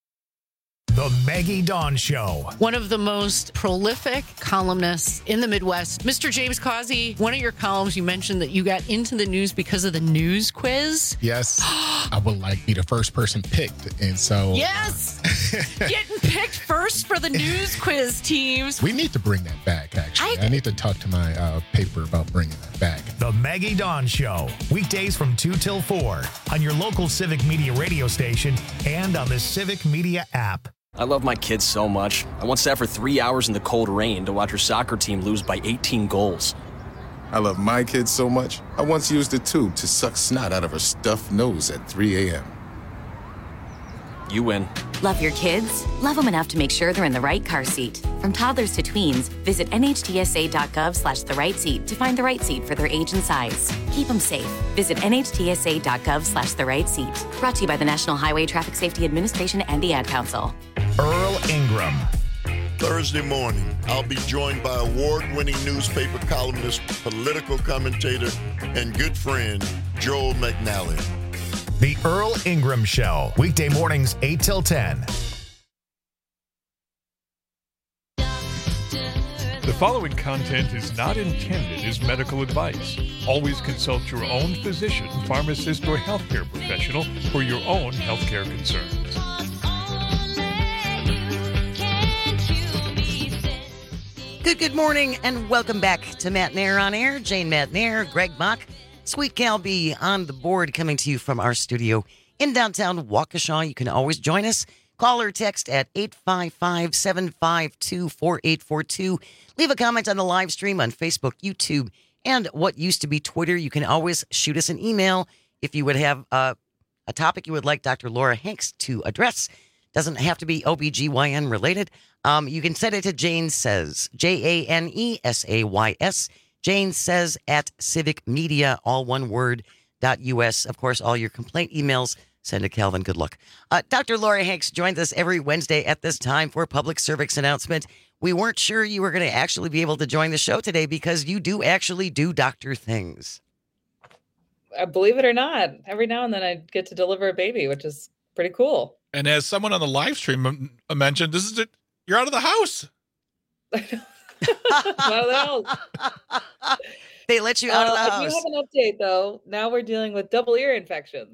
Speaker 1: The Maggie Dawn Show.
Speaker 23: One of the most prolific columnists in the Midwest, Mister James Causey. One of your columns, you mentioned that you got into the news because of the news quiz.
Speaker 24: Yes, I would like to be the first person picked, and so
Speaker 23: yes, getting picked first for the news quiz teams.
Speaker 24: We need to bring that back. Actually, I, I need to talk to my uh, paper about bringing that back.
Speaker 1: The Maggie Dawn Show, weekdays from two till four on your local Civic Media radio station and on the Civic Media app.
Speaker 25: I love my kids so much. I once sat for three hours in the cold rain to watch her soccer team lose by eighteen goals.
Speaker 26: I love my kids so much, I once used a tube to suck snot out of her stuffed nose at three a.m.
Speaker 25: You win.
Speaker 27: Love your kids? Love them enough to make sure they're in the right car seat. From toddlers to tweens, visit N H T S A dot gov slash the right seat to find the right seat for their age and size. Keep them safe. Visit N H T S A dot gov slash the right seat. Brought to you by the National Highway Traffic Safety Administration and the Ad Council.
Speaker 1: Earl Ingram.
Speaker 14: Thursday morning, I'll be joined by award-winning newspaper columnist, political commentator, and good friend, Joel McNally.
Speaker 1: The Earl Ingram Show, weekday mornings eight till ten.
Speaker 2: The following content is not intended as medical advice. Always consult your own physician, pharmacist, or healthcare professional for your own healthcare concerns.
Speaker 18: Good, good morning, and welcome back to Matt Nair on Air. Jane Matt Nair, Greg Bach, Sweet Cal B on the board, coming to you from our studio in downtown Waukesha. You can always join us. Call or text at eight five five, seven five two, four eight four two. Leave a comment on the live stream on Facebook, YouTube, and what used to be Twitter. You can always shoot us an email if you would have uh, a topic you would like Doctor Laura Hanks to address. Doesn't have to be O B G Y N related. Um, you can send it to Jane Says, J A N E S A Y S, Jane Says at Civic Media, all one word, dot U S. Of course, all your complaint emails, send to Calvin. Good luck. Uh, Doctor Laura Hanks joins us every Wednesday at this time for a public service announcement. We weren't sure you were going to actually be able to join the show today because you do actually do doctor things.
Speaker 5: Uh, believe it or not, every now and then I get to deliver a baby, which is pretty cool.
Speaker 16: And as someone on the live stream m- mentioned, this is it. You're out of the house.
Speaker 5: Out of the house.
Speaker 18: They let you out
Speaker 5: uh,
Speaker 18: of the house.
Speaker 5: I do have an update, though. Now we're dealing with double ear infections.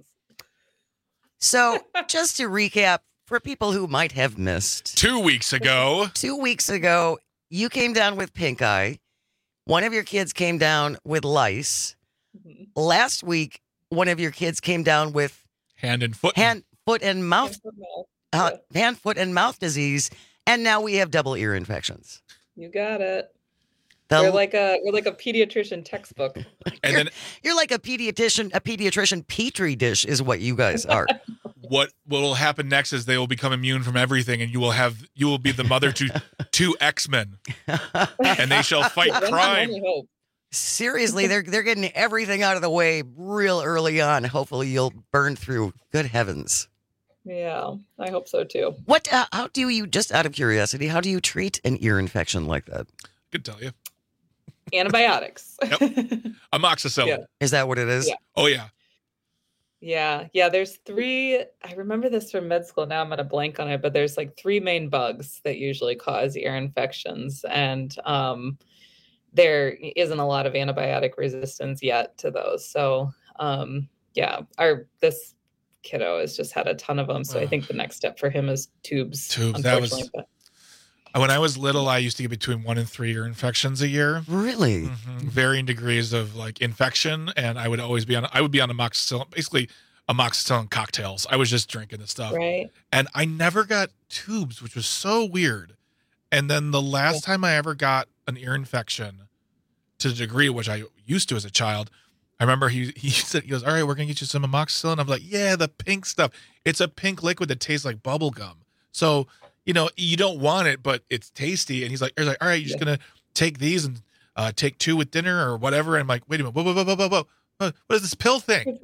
Speaker 18: So, just to recap, for people who might have missed.
Speaker 16: Two weeks ago.
Speaker 18: Two weeks ago, you came down with pink eye. One of your kids came down with lice. Mm-hmm. Last week, one of your kids came down with
Speaker 16: hand and foot.
Speaker 18: Hand, foot and mouth. Hand, foot, mouth. Uh, yeah. hand, foot, and mouth disease. And now we have double ear infections.
Speaker 5: You got it.
Speaker 18: The,
Speaker 5: we're like a we're like a pediatrician textbook.
Speaker 16: And
Speaker 18: you're,
Speaker 16: then
Speaker 18: you're like a pediatrician, a pediatrician petri dish is what you guys are.
Speaker 16: What what will happen next is they will become immune from everything, and you will have you will be the mother to two X-Men, and they shall fight crime.
Speaker 18: Seriously, they're they're getting everything out of the way real early on. Hopefully, you'll burn through. Good heavens.
Speaker 5: Yeah, I hope so too.
Speaker 18: What? Uh, how do you, just out of curiosity, how do you treat an ear infection like that?
Speaker 16: I could tell you.
Speaker 5: Antibiotics.
Speaker 16: Yep. Amoxicillin.
Speaker 5: Yeah.
Speaker 18: Is that what it is?
Speaker 5: Yeah.
Speaker 16: Oh, yeah.
Speaker 5: Yeah. Yeah. There's three. I remember this from med school. Now I'm at a blank on it, but there's like three main bugs that usually cause ear infections. And um, there isn't a lot of antibiotic resistance yet to those. So, um, yeah, our this kiddo has just had a ton of them. So I think the next step for him is tubes.
Speaker 16: Tubes. That was. But... When I was little, I used to get between one and three ear infections a year.
Speaker 18: Really?
Speaker 16: Mm-hmm. Varying degrees of like infection, and I would always be on. I would be on amoxicillin, basically amoxicillin cocktails. I was just drinking the stuff,
Speaker 5: right?
Speaker 16: And I never got tubes, which was so weird. And then the last yeah. time I ever got an ear infection, to the degree which I used to as a child, I remember he he said he goes, "All right, we're gonna get you some amoxicillin." I'm like, "Yeah, the pink stuff. It's a pink liquid that tastes like bubble gum." So. You know, you don't want it, but it's tasty. And he's like, he's like, all right, you're yeah. just going to take these and uh, take two with dinner or whatever. And I'm like, wait a minute. Whoa, whoa, whoa, whoa, whoa, whoa. What is this pill thing?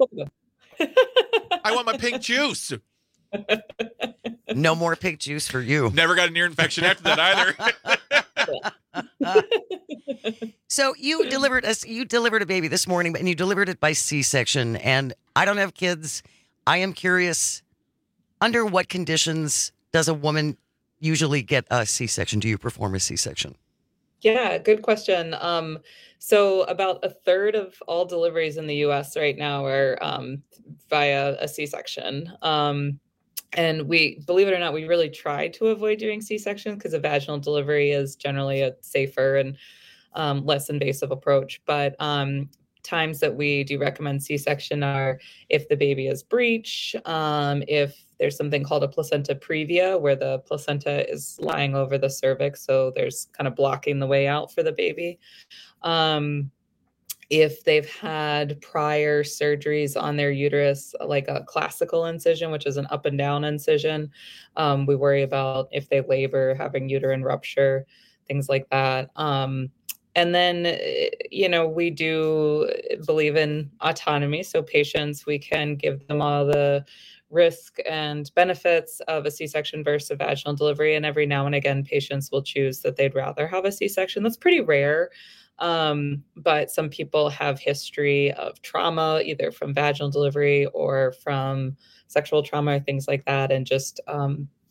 Speaker 16: I want my pink juice.
Speaker 18: No more pink juice for you.
Speaker 16: Never got an ear infection after that either.
Speaker 18: So you delivered a, you delivered a baby this morning, and you delivered it by C-section. And I don't have kids. I am curious, under what conditions does a woman usually get a C-section? Do you perform a C-section?
Speaker 5: Yeah, good question. Um, so about a third of all deliveries in the U S right now are um, via a C-section. Um, and we, believe it or not, we really try to avoid doing C-sections because a vaginal delivery is generally a safer and um, less invasive approach. But um, times that we do recommend C-section are if the baby is breech, um, if there's something called a placenta previa, where the placenta is lying over the cervix, so there's kind of blocking the way out for the baby. Um, if they've had prior surgeries on their uterus, like a classical incision, which is an up and down incision, um, we worry about if they labor, having uterine rupture, things like that. Um, And then, you know, we do believe in autonomy. So patients, we can give them all the risk and benefits of a C-section versus a vaginal delivery. And every now and again, patients will choose that they'd rather have a C-section. That's pretty rare. Um, but some people have history of trauma, either from vaginal delivery or from sexual trauma or things like that. And just um,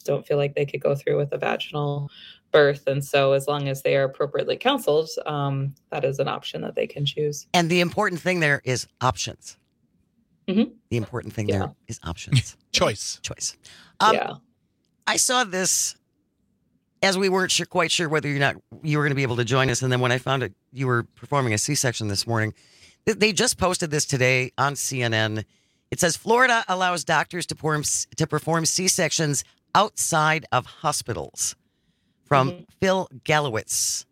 Speaker 5: don't feel like they could go through with a vaginal birth. And so as long as they are appropriately counseled, um, that is an option that they can choose.
Speaker 18: And the important thing there is options.
Speaker 5: Mm-hmm.
Speaker 18: The important thing
Speaker 5: Yeah.
Speaker 18: there is options.
Speaker 16: Choice.
Speaker 18: Choice. Um,
Speaker 5: yeah.
Speaker 18: I saw this as we weren't sure, quite sure whether you're not you were going to be able to join us. And then when I found out you were performing a C-section this morning, th- they just posted this today on C N N. It says Florida allows doctors to perform, to perform C-sections outside of hospitals. From
Speaker 5: Mhm.
Speaker 18: Phil Gallowitz.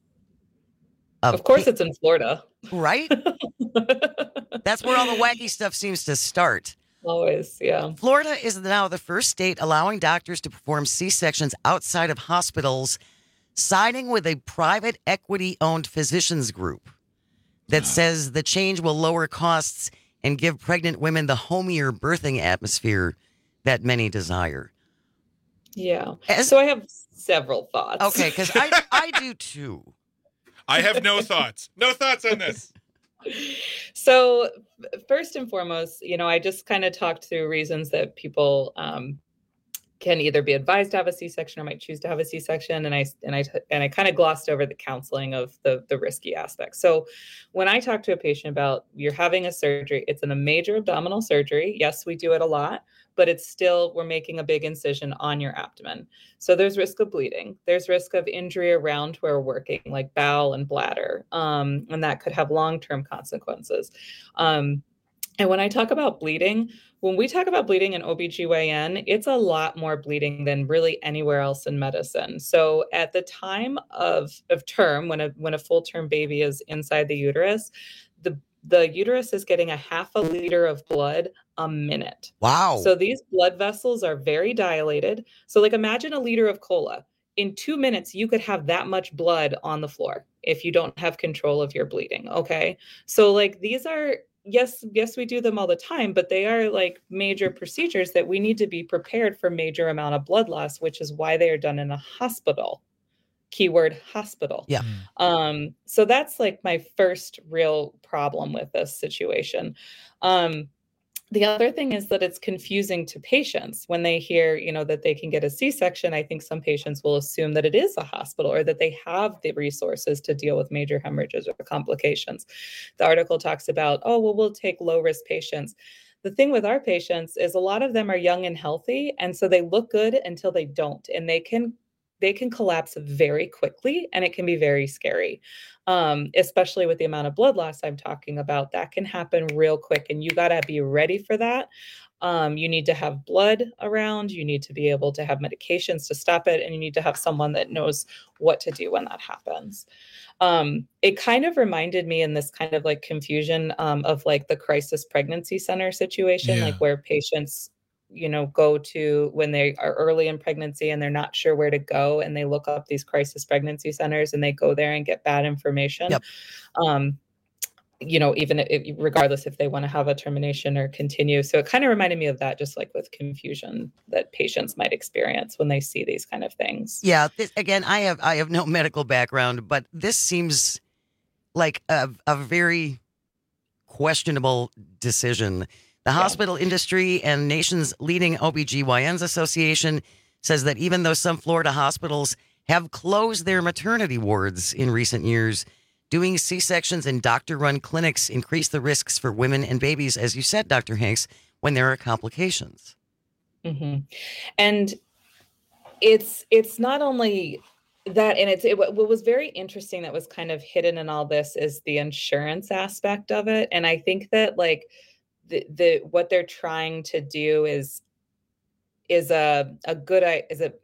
Speaker 5: Of course, it's in Florida.
Speaker 18: Right? That's where all the wacky stuff seems to start.
Speaker 5: Always, yeah.
Speaker 18: Florida is now the first state allowing doctors to perform C-sections outside of hospitals, siding with a private equity-owned physicians group that says the change will lower costs and give pregnant women the homier birthing atmosphere that many desire.
Speaker 5: Yeah. So I have several thoughts.
Speaker 18: Okay, because I, I do too.
Speaker 16: I have no thoughts. No thoughts on this.
Speaker 5: So first and foremost, you know, I just kind of talked through reasons that people um, can either be advised to have a C-section or might choose to have a C-section, and I and I and I kind of glossed over the counseling of the the risky aspects. So when I talk to a patient about you're having a surgery, it's in a major abdominal surgery. Yes, we do it a lot, but it's still, we're making a big incision on your abdomen. So there's risk of bleeding. There's risk of injury around where we're working, like bowel and bladder. Um, and that could have long-term consequences. Um, and when I talk about bleeding, when we talk about bleeding in O B G Y N, it's a lot more bleeding than really anywhere else in medicine. So at the time of, of term, when a, when a full-term baby is inside the uterus, the the uterus is getting a half a liter of blood a minute.
Speaker 18: Wow.
Speaker 5: So these blood vessels are very dilated. So like imagine a liter of cola. In two minutes, you could have that much blood on the floor if you don't have control of your bleeding. Okay. So like these are, yes, yes, we do them all the time, but they are like major procedures that we need to be prepared for major amount of blood loss, which is why they are done in a hospital. Keyword hospital.
Speaker 18: Yeah.
Speaker 5: Um, so that's like my first real problem with this situation. Um, the other thing is that it's confusing to patients when they hear, you know, that they can get a C-section. I think some patients will assume that it is a hospital or that they have the resources to deal with major hemorrhages or complications. The article talks about, oh, well, we'll take low risk patients. The thing with our patients is a lot of them are young and healthy. And so they look good until they don't, and they can they can collapse very quickly, and it can be very scary, um, especially with the amount of blood loss I'm talking about. That can happen real quick, and you got to be ready for that. Um, you need to have blood around. You need to be able to have medications to stop it, and you need to have someone that knows what to do when that happens. Um, it kind of reminded me in this kind of like confusion um, of like the crisis pregnancy center situation,
Speaker 16: Yeah.
Speaker 5: like where patients you know, go to when they are early in pregnancy and they're not sure where to go, and they look up these crisis pregnancy centers and they go there and get bad information.
Speaker 18: Yep.
Speaker 5: Um, you know, even if, regardless if they want to have a termination or continue. So it kind of reminded me of that, just like with confusion that patients might experience when they see these kind of things.
Speaker 18: Yeah. This, again, I have I have no medical background, but this seems like a, a very questionable decision. The hospital industry and nation's leading O B G Y Ns association says that even though some Florida hospitals have closed their maternity wards in recent years, doing C-sections in doctor-run clinics increase the risks for women and babies, as you said, Doctor Hanks, when there are complications.
Speaker 5: Mm-hmm. And it's it's not only that, and it's it, what was very interesting that was kind of hidden in all this is the insurance aspect of it. And I think that like the, the what they're trying to do is is a a good is a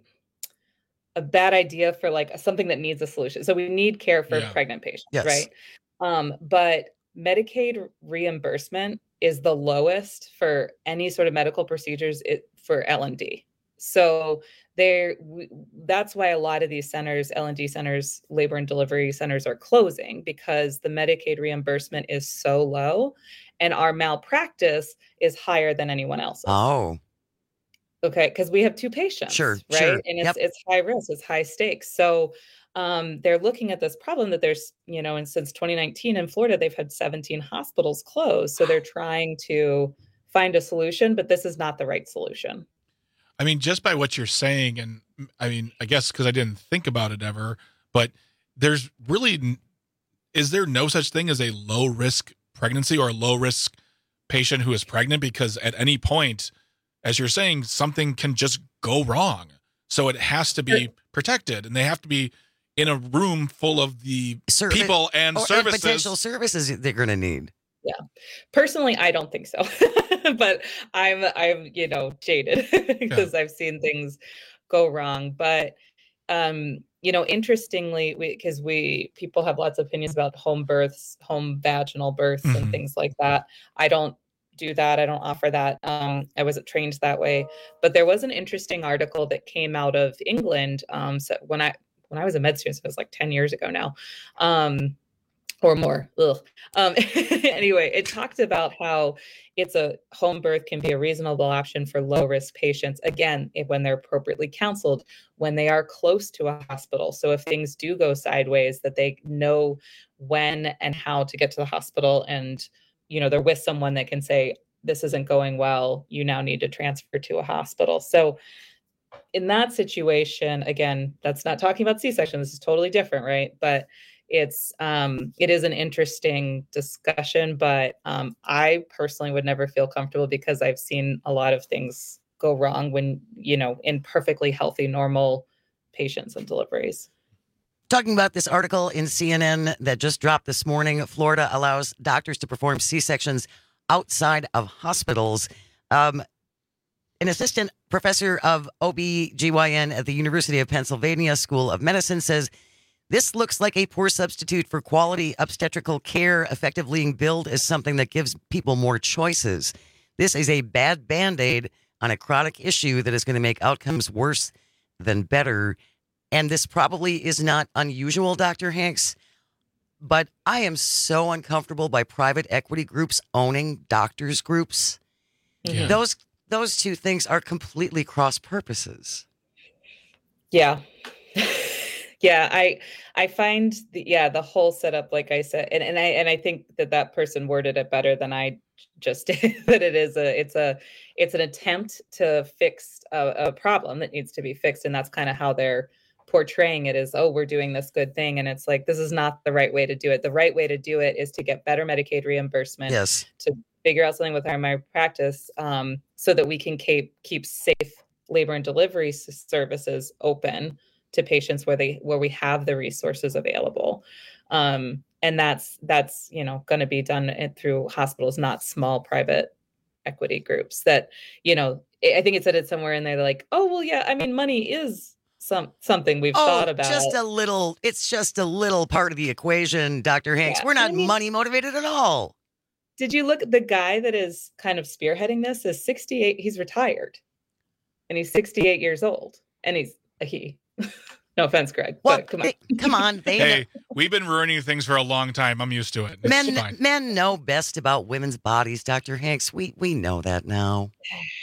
Speaker 5: a bad idea for like something that needs a solution. So we need care for
Speaker 18: Yeah.
Speaker 5: pregnant patients,
Speaker 18: Yes.
Speaker 5: right? Um, but Medicaid reimbursement is the lowest for any sort of medical procedures it, for L and D. So there, we- that's why a lot of these centers, L and D centers, labor and delivery centers, are closing because the Medicaid reimbursement is so low, and our malpractice is higher than anyone else's.
Speaker 18: Oh,
Speaker 5: Okay, because we have two patients,
Speaker 18: Sure,
Speaker 5: right?
Speaker 18: sure.
Speaker 5: And it's
Speaker 18: Yep.
Speaker 5: it's high risk, it's high stakes. So um, they're looking at this problem that there's, you know, and since twenty nineteen in Florida, they've had seventeen hospitals closed. So they're trying to find a solution, but this is not the right solution.
Speaker 16: I mean, just by what you're saying, and I mean, I guess because I didn't think about it ever, but there's really, is there no such thing as a low risk pregnancy or a low risk patient who is pregnant? Because at any point, as you're saying, something can just go wrong. So it has to be protected, and they have to be in a room full of the
Speaker 18: Service,
Speaker 16: people and
Speaker 18: or,
Speaker 16: services.
Speaker 18: And potential services they're going to need.
Speaker 5: Yeah. Personally, I don't think so. But I'm I'm, you know, jaded because yeah. I've seen things go wrong. But um, you know, interestingly, we because we people have lots of opinions about home births, home vaginal births mm-hmm. and things like that. I don't do that. I don't offer that. Um, I wasn't trained that way. But there was an interesting article that came out of England. Um, so when I when I was a med student, so it was like ten years ago now. Um, or more. Ugh. Um, anyway, it talked about how it's a home birth can be a reasonable option for low risk patients. Again, if, when they're appropriately counseled, when they are close to a hospital. So if things do go sideways, that they know when and how to get to the hospital, and, you know, they're with someone that can say, this isn't going well, you now need to transfer to a hospital. So in that situation, again, that's not talking about C-section. This is totally different, right? But It's um, it is an interesting discussion, but um, I personally would never feel comfortable because I've seen a lot of things go wrong when, you know, in perfectly healthy, normal patients and deliveries.
Speaker 18: Talking about this article in C N N that just dropped this morning, Florida allows doctors to perform C-sections outside of hospitals. Um, an assistant professor of O B G Y N at the University of Pennsylvania School of Medicine says, this looks like a poor substitute for quality obstetrical care, effectively being billed as something that gives people more choices. This is a bad Band-Aid on a chronic issue that is going to make outcomes worse than better. And this probably is not unusual, Doctor Hanks, but I am so uncomfortable by private equity groups owning doctors' groups. Yeah. Those those two things are completely cross purposes.
Speaker 5: Yeah. Yeah, I I find the yeah the whole setup, like I said, and, and I and I think that that person worded it better than I just did. That it is a it's a it's an attempt to fix a, a problem that needs to be fixed, and that's kind of how they're portraying it as, oh, we're doing this good thing, and it's like, this is not the right way to do it. The right way to do it is to get better Medicaid reimbursement.
Speaker 18: Yes. To
Speaker 5: figure out something with our malpractice, um, so that we can keep keep safe labor and delivery services open to patients where they where we have the resources available, um, and that's that's you know going to be done through hospitals, not small private equity groups. That you know I think it said it somewhere in there like, oh well, yeah, I mean money is some something we've
Speaker 18: oh,
Speaker 5: thought about.
Speaker 18: Just a little, it's just a little part of the equation, Doctor Hanks.
Speaker 5: Yeah.
Speaker 18: We're not
Speaker 5: I mean,
Speaker 18: money motivated at all.
Speaker 5: Did you look at the guy that is kind of spearheading this? Is sixty-eight? He's retired, and he's sixty-eight years old, and he's a he. No offense, Greg.
Speaker 18: Well,
Speaker 5: but come on.
Speaker 18: They, come on. They
Speaker 16: hey, we've been ruining things for a long time. I'm used to it. It's
Speaker 18: men,
Speaker 16: fine.
Speaker 18: men know best about women's bodies, Doctor Hanks. We we know that now.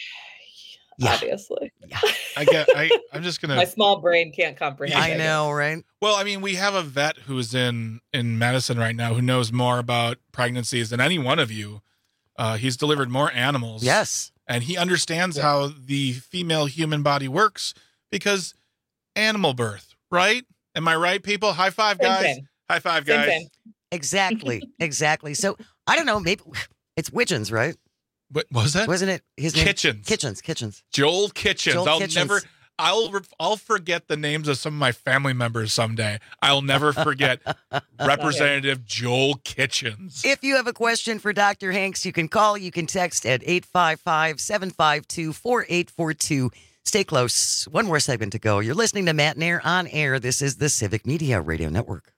Speaker 5: Yeah. Obviously.
Speaker 18: Yeah.
Speaker 16: I get. I. I'm just gonna.
Speaker 5: My small brain can't comprehend.
Speaker 18: I know, right?
Speaker 16: Well, I mean, we have a vet who's in in medicine right now who knows more about pregnancies than any one of you. Uh, he's delivered more animals.
Speaker 18: Yes,
Speaker 16: and he understands yeah. how the female human body works because animal birth, right? Am I right, people? High five, guys. Same thing. High five, guys.
Speaker 5: Same thing.
Speaker 18: Exactly, exactly. So I don't know. Maybe it's Widgeons, right?
Speaker 16: What was that?
Speaker 18: Wasn't it his name?
Speaker 16: Kitchens.
Speaker 18: Kitchens. Kitchens.
Speaker 16: Joel Kitchens.
Speaker 18: Joel
Speaker 16: I'll
Speaker 18: Kitchens.
Speaker 16: never. I'll. I'll forget the names of some of my family members someday. I'll never forget Representative Joel Kitchens.
Speaker 18: If you have a question for Doctor Hanks, you can call. You can text at eight five five, seven five two, four eight four two. Stay close. One more segment to go. You're listening to Matt Nair on air. This is the Civic Media Radio Network.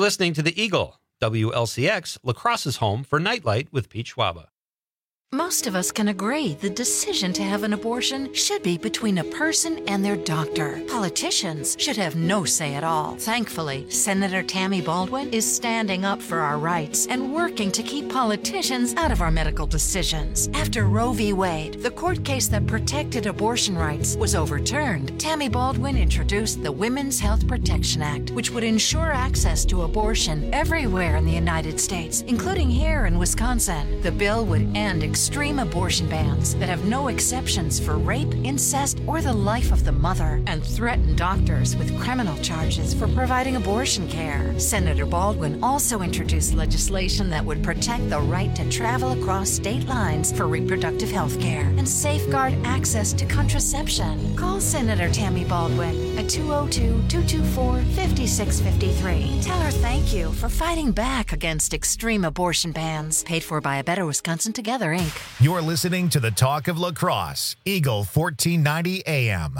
Speaker 22: listening to The Eagle, W L C X, La Crosse's home for Nightlight with Pete Schwaba.
Speaker 8: Most of us can agree the decision to have an abortion should be between a person and their doctor. Politicians should have no say at all. Thankfully, Senator Tammy Baldwin is standing up for our rights and working to keep politicians out of our medical decisions. After Roe v. Wade, the court case that protected abortion rights, was overturned, Tammy Baldwin introduced the Women's Health Protection Act, which would ensure access to abortion everywhere in the United States, including here in Wisconsin. The bill would end extreme abortion bans that have no exceptions for rape, incest, or the life of the mother, and threaten doctors with criminal charges for providing abortion care. Senator Baldwin also introduced legislation that would protect the right to travel across state lines for reproductive health care and safeguard access to contraception. Call Senator Tammy Baldwin at two oh two, two two four, five six five three. Tell her thank you for fighting back against extreme abortion bans. Paid for by A Better Wisconsin Together, Incorporated.
Speaker 1: You're listening to the Talk of La Crosse, Eagle fourteen ninety A M.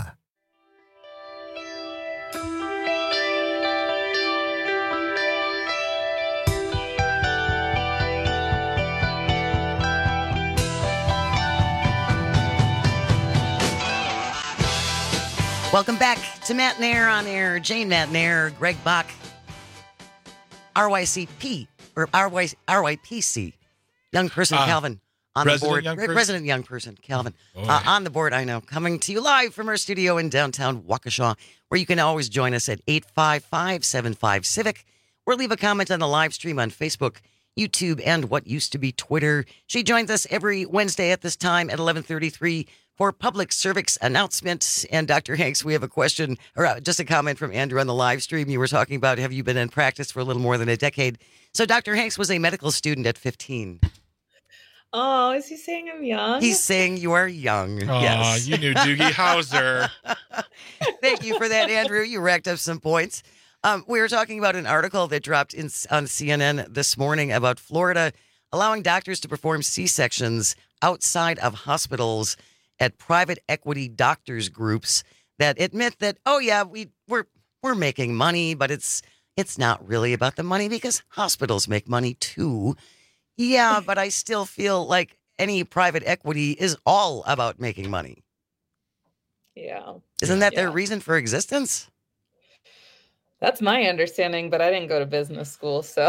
Speaker 18: Welcome back to Matt Nair on Air. Jane Matt Nair, Greg Bach, R Y C P, or R Y P C, young person
Speaker 16: Uh,
Speaker 18: Calvin on the board.
Speaker 16: young person?
Speaker 18: Resident young person Calvin
Speaker 16: Boy.
Speaker 18: uh, on the board, I know. Coming to you live from our studio in downtown Waukesha, where you can always join us at eight five five, seven five, Civic, or leave a comment on the live stream on Facebook, YouTube, and what used to be Twitter. She joins us every Wednesday at this time at eleven thirty-three for public service announcements. And Doctor Hanks, we have a question, or uh, just a comment from Andrew on the live stream. You were talking about, have you been in practice for a little more than a decade? So Doctor Hanks was a medical student at fifteen.
Speaker 5: Oh, is he saying I'm young?
Speaker 18: He's saying you are young.
Speaker 16: Aw,
Speaker 18: yes.
Speaker 16: you knew Doogie Howser.
Speaker 18: Thank you for that, Andrew. You racked up some points. Um, we were talking about an article that dropped in, on C N N this morning about Florida allowing doctors to perform C-sections outside of hospitals at private equity doctors groups that admit that, oh yeah, we we're we're making money, but it's it's not really about the money because hospitals make money too. Yeah, but I still feel like any private equity is all about making money.
Speaker 5: Yeah.
Speaker 18: Isn't that
Speaker 5: Yeah.
Speaker 18: their reason for existence?
Speaker 5: That's my understanding, but I didn't go to business school, so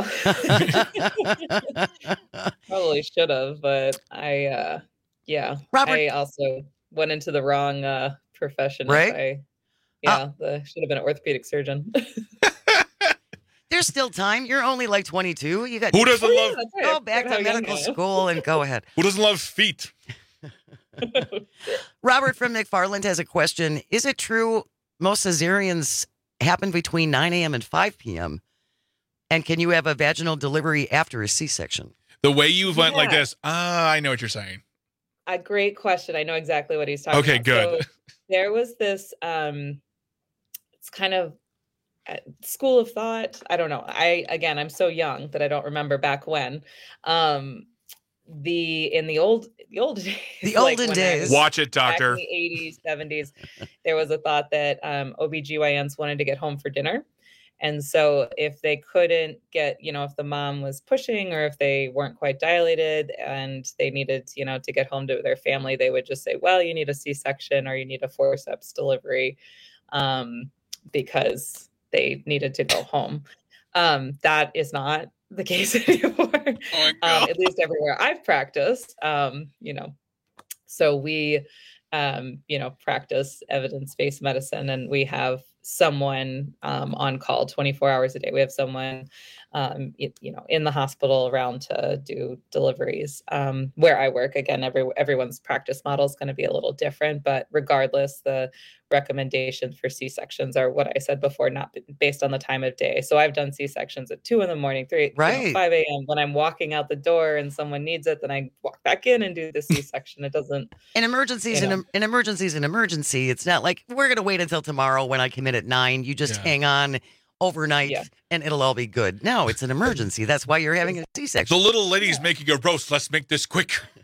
Speaker 5: probably should have, but I, uh, yeah,
Speaker 18: Robert-
Speaker 5: I also went into the wrong uh, profession. if
Speaker 18: Right?
Speaker 5: I, yeah, the, should have been an orthopedic surgeon.
Speaker 18: There's still time. You're only like twenty-two. You got
Speaker 16: Who doesn't
Speaker 5: Oh, yeah,
Speaker 16: love
Speaker 5: that's right. I
Speaker 18: go back
Speaker 5: forgot
Speaker 18: to
Speaker 5: how young
Speaker 18: medical
Speaker 5: I am.
Speaker 18: school and go ahead.
Speaker 16: Who doesn't love feet?
Speaker 18: Robert from McFarland has a question. Is it true most cesareans happen between nine a.m. and five p.m.? And can you have a vaginal delivery after a C-section?
Speaker 16: The way you went like
Speaker 5: Yeah.
Speaker 16: this, ah, I know what you're saying.
Speaker 5: A great question. I know exactly what he's talking
Speaker 16: Okay,
Speaker 5: about.
Speaker 16: good.
Speaker 5: So there was this, um, it's kind of a school of thought. I don't know. I, again, I'm so young that I don't remember back when. Um, the, in the old, the old days,
Speaker 18: The
Speaker 5: like
Speaker 18: olden
Speaker 5: when I
Speaker 18: days.
Speaker 5: was
Speaker 16: Watch it,
Speaker 5: back in
Speaker 16: doctor.
Speaker 5: the eighties, seventies, there was a thought that um, O B G Y Ns wanted to get home for dinner. And so if they couldn't get, you know, if the mom was pushing or if they weren't quite dilated and they needed, you know, to get home to their family, they would just say, well, you need a C-section or you need a forceps delivery um, because they needed to go home. Um, that is not the case anymore,
Speaker 16: Oh my
Speaker 5: um,
Speaker 16: God.
Speaker 5: at least everywhere I've practiced, um, you know. So we, um, you know, practice evidence-based medicine, and we have someone um, on call twenty-four hours a day. We have someone, um, you, you know, in the hospital around to do deliveries. Um, where I work, again, every everyone's practice model is going to be a little different, but regardless, the recommendations for C-sections are what I said before, not b- based on the time of day. So I've done C-sections at two in the morning, three, you know,
Speaker 18: Right.
Speaker 5: five a.m. When I'm walking out the door and someone needs it, then I walk back in and do the C-section. It doesn't.
Speaker 18: An emergency is
Speaker 5: You know.
Speaker 18: an, an emergency is an emergency. It's not like we're going to wait until tomorrow when I come in at nine. You just
Speaker 16: Yeah.
Speaker 18: hang on overnight
Speaker 5: Yeah.
Speaker 18: and it'll all be good. No, it's an emergency. That's why you're having a
Speaker 16: The
Speaker 18: C-section.
Speaker 16: little lady's making a roast. Let's make this quick.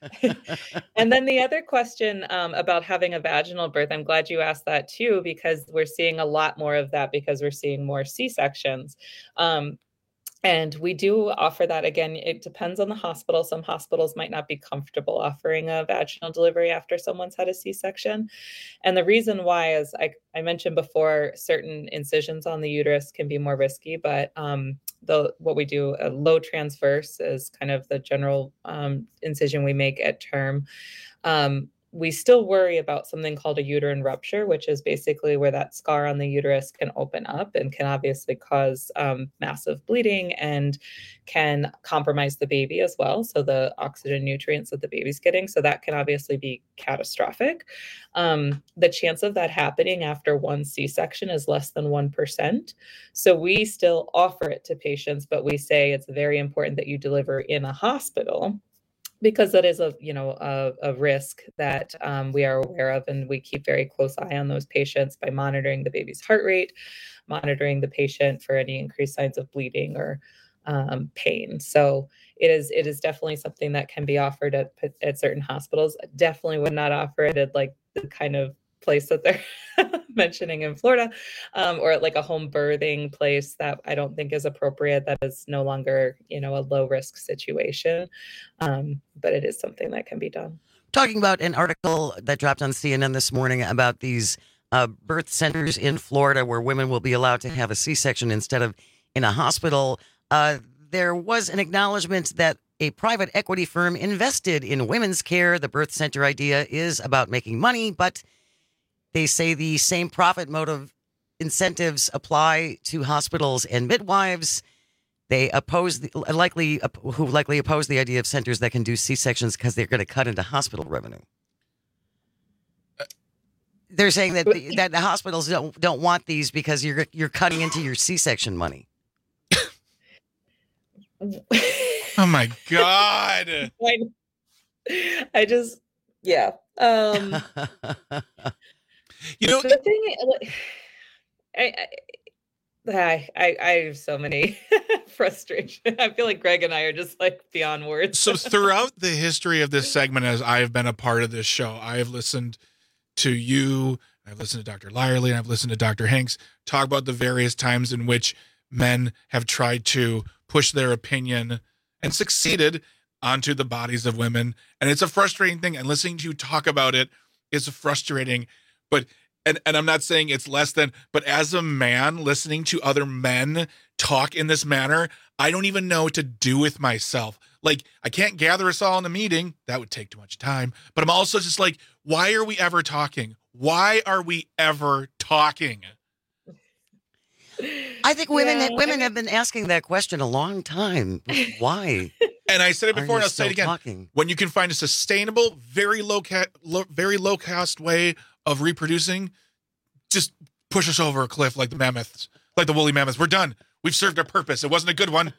Speaker 5: And then the other question um, about having a vaginal birth, I'm glad you asked that too, because we're seeing a lot more of that because we're seeing more C-sections. Um, And we do offer that. Again, it depends on the hospital. Some hospitals might not be comfortable offering a vaginal delivery after someone's had a C-section. And the reason why is, I, I mentioned before, certain incisions on the uterus can be more risky, but um, the what we do, a low transverse is kind of the general um, incision we make at term. Um, we still worry about something called a uterine rupture, which is basically where that scar on the uterus can open up and can obviously cause um, massive bleeding and can compromise the baby as well. So the oxygen nutrients that the baby's getting. So that can obviously be catastrophic. Um, the chance of that happening after one C-section is less than one percent. So we still offer it to patients, but we say it's very important that you deliver in a hospital, because that is a, you know, a, a risk that um, we are aware of, and we keep very close eye on those patients by monitoring the baby's heart rate, monitoring the patient for any increased signs of bleeding or um, pain. So it is it is definitely something that can be offered at at certain hospitals. Definitely would not offer it at like the kind of place that they're mentioning in Florida, um, or at like a home birthing place that I don't think is appropriate. That is no longer, you know, a low risk situation. Um, but it is something that can be done.
Speaker 18: Talking about an article that dropped on C N N this morning about these uh, birth centers in Florida where women will be allowed to have a C-section instead of in a hospital. Uh, there was an acknowledgement that a private equity firm invested in women's care. The birth center idea is about making money, but they say the same profit motive incentives apply to hospitals and midwives. They oppose the, likely who likely oppose the idea of centers that can do C-sections because they're going to cut into hospital revenue. They're saying that the, that the hospitals don't don't want these because you're you're cutting into your C-section money.
Speaker 16: Oh my God!
Speaker 5: I, I just yeah. Um,
Speaker 16: You know,
Speaker 5: the thing, I, I, I, I have so many frustrations. I feel like Greg and I are just like beyond words.
Speaker 16: So throughout the history of this segment, as I have been a part of this show, I have listened to you, I've listened to Doctor Lyerly, and I've listened to Doctor Hanks talk about the various times in which men have tried to push their opinion and succeeded onto the bodies of women. And it's a frustrating thing. And listening to you talk about it is frustrating. But, and, and I'm not saying it's less than, but as a man listening to other men talk in this manner, I don't even know what to do with myself. Like, I can't gather us all in a meeting. That would take too much time. But I'm also just like, why are we ever talking? Why are we ever talking?
Speaker 18: I think women
Speaker 5: Yeah,
Speaker 18: women
Speaker 5: I mean-
Speaker 18: have been asking that question a long time. Why?
Speaker 16: And I said it
Speaker 18: Are
Speaker 16: before,
Speaker 18: you
Speaker 16: and I'll say it
Speaker 18: still
Speaker 16: again.
Speaker 18: talking?
Speaker 16: When you can find a sustainable, very low, ca- low, very low cost way of reproducing, just push us over a cliff like the mammoths, like the woolly mammoths. We're done. We've served our purpose. It wasn't a good one.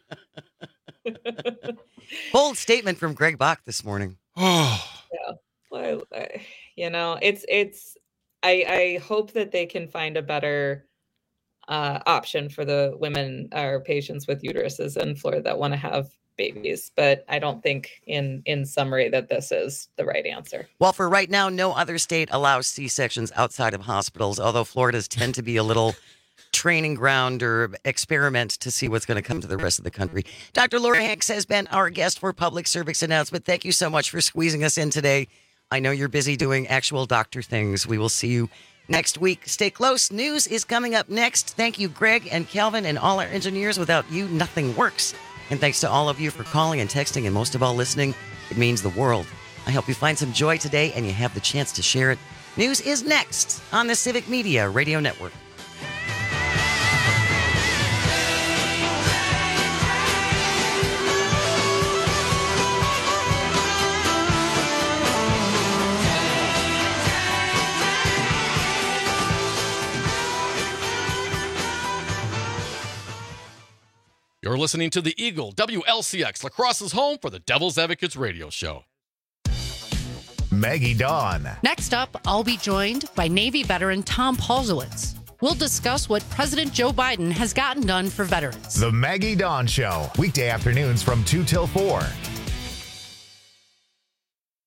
Speaker 18: Bold statement from Greg Bach this morning.
Speaker 16: Oh,
Speaker 5: Yeah. Well, I, you know, it's it's. I I hope that they can find a better uh, option for the women or patients with uteruses in Florida that want to have babies, but I don't think, in in summary, that this is the right answer.
Speaker 18: Well, for right now, no other state allows C-sections outside of hospitals, although Florida's tend to be a little training ground or experiment to see what's going to come to the rest of the country. Doctor Laura Hanks has been our guest for Public Service Announcement. Thank you so much for squeezing us in today. I know you're busy doing actual doctor things. We will see you next week. Stay close. News is coming up next. Thank you, Greg and Calvin and all our engineers. Without you, nothing works. And thanks to all of you for calling and texting and most of all listening. It means the world. I hope you find some joy today and you have the chance to share it. News is next on the Civic Media Radio Network.
Speaker 9: You're listening to the Eagle W L C X, La Crosse's home for the Devil's Advocates radio show.
Speaker 1: Maggie Dawn.
Speaker 23: Next up, I'll be joined by Navy veteran Tom Paulzowitz. We'll discuss what President Joe Biden has gotten done for veterans.
Speaker 1: The Maggie Dawn Show, weekday afternoons from two till four.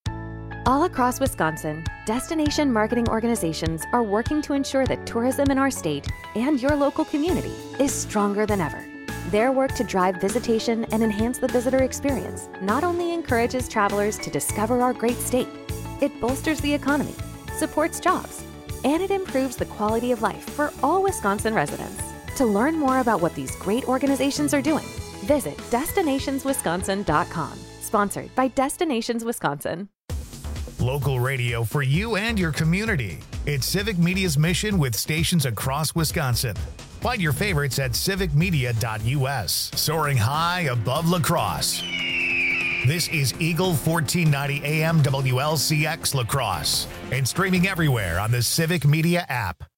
Speaker 7: All across Wisconsin, destination marketing organizations are working to ensure that tourism in our state and your local community is stronger than ever. Their work to drive visitation and enhance the visitor experience not only encourages travelers to discover our great state, it bolsters the economy, supports jobs, and it improves the quality of life for all Wisconsin residents. To learn more about what these great organizations are doing, visit destinations wisconsin dot com. Sponsored by Destinations Wisconsin.
Speaker 1: Local radio for you and your community. It's Civic Media's mission with stations across Wisconsin. Find your favorites at civic media dot U S. Soaring high above La Crosse. This is Eagle fourteen ninety A M W L C X La Crosse and streaming everywhere on the Civic Media app.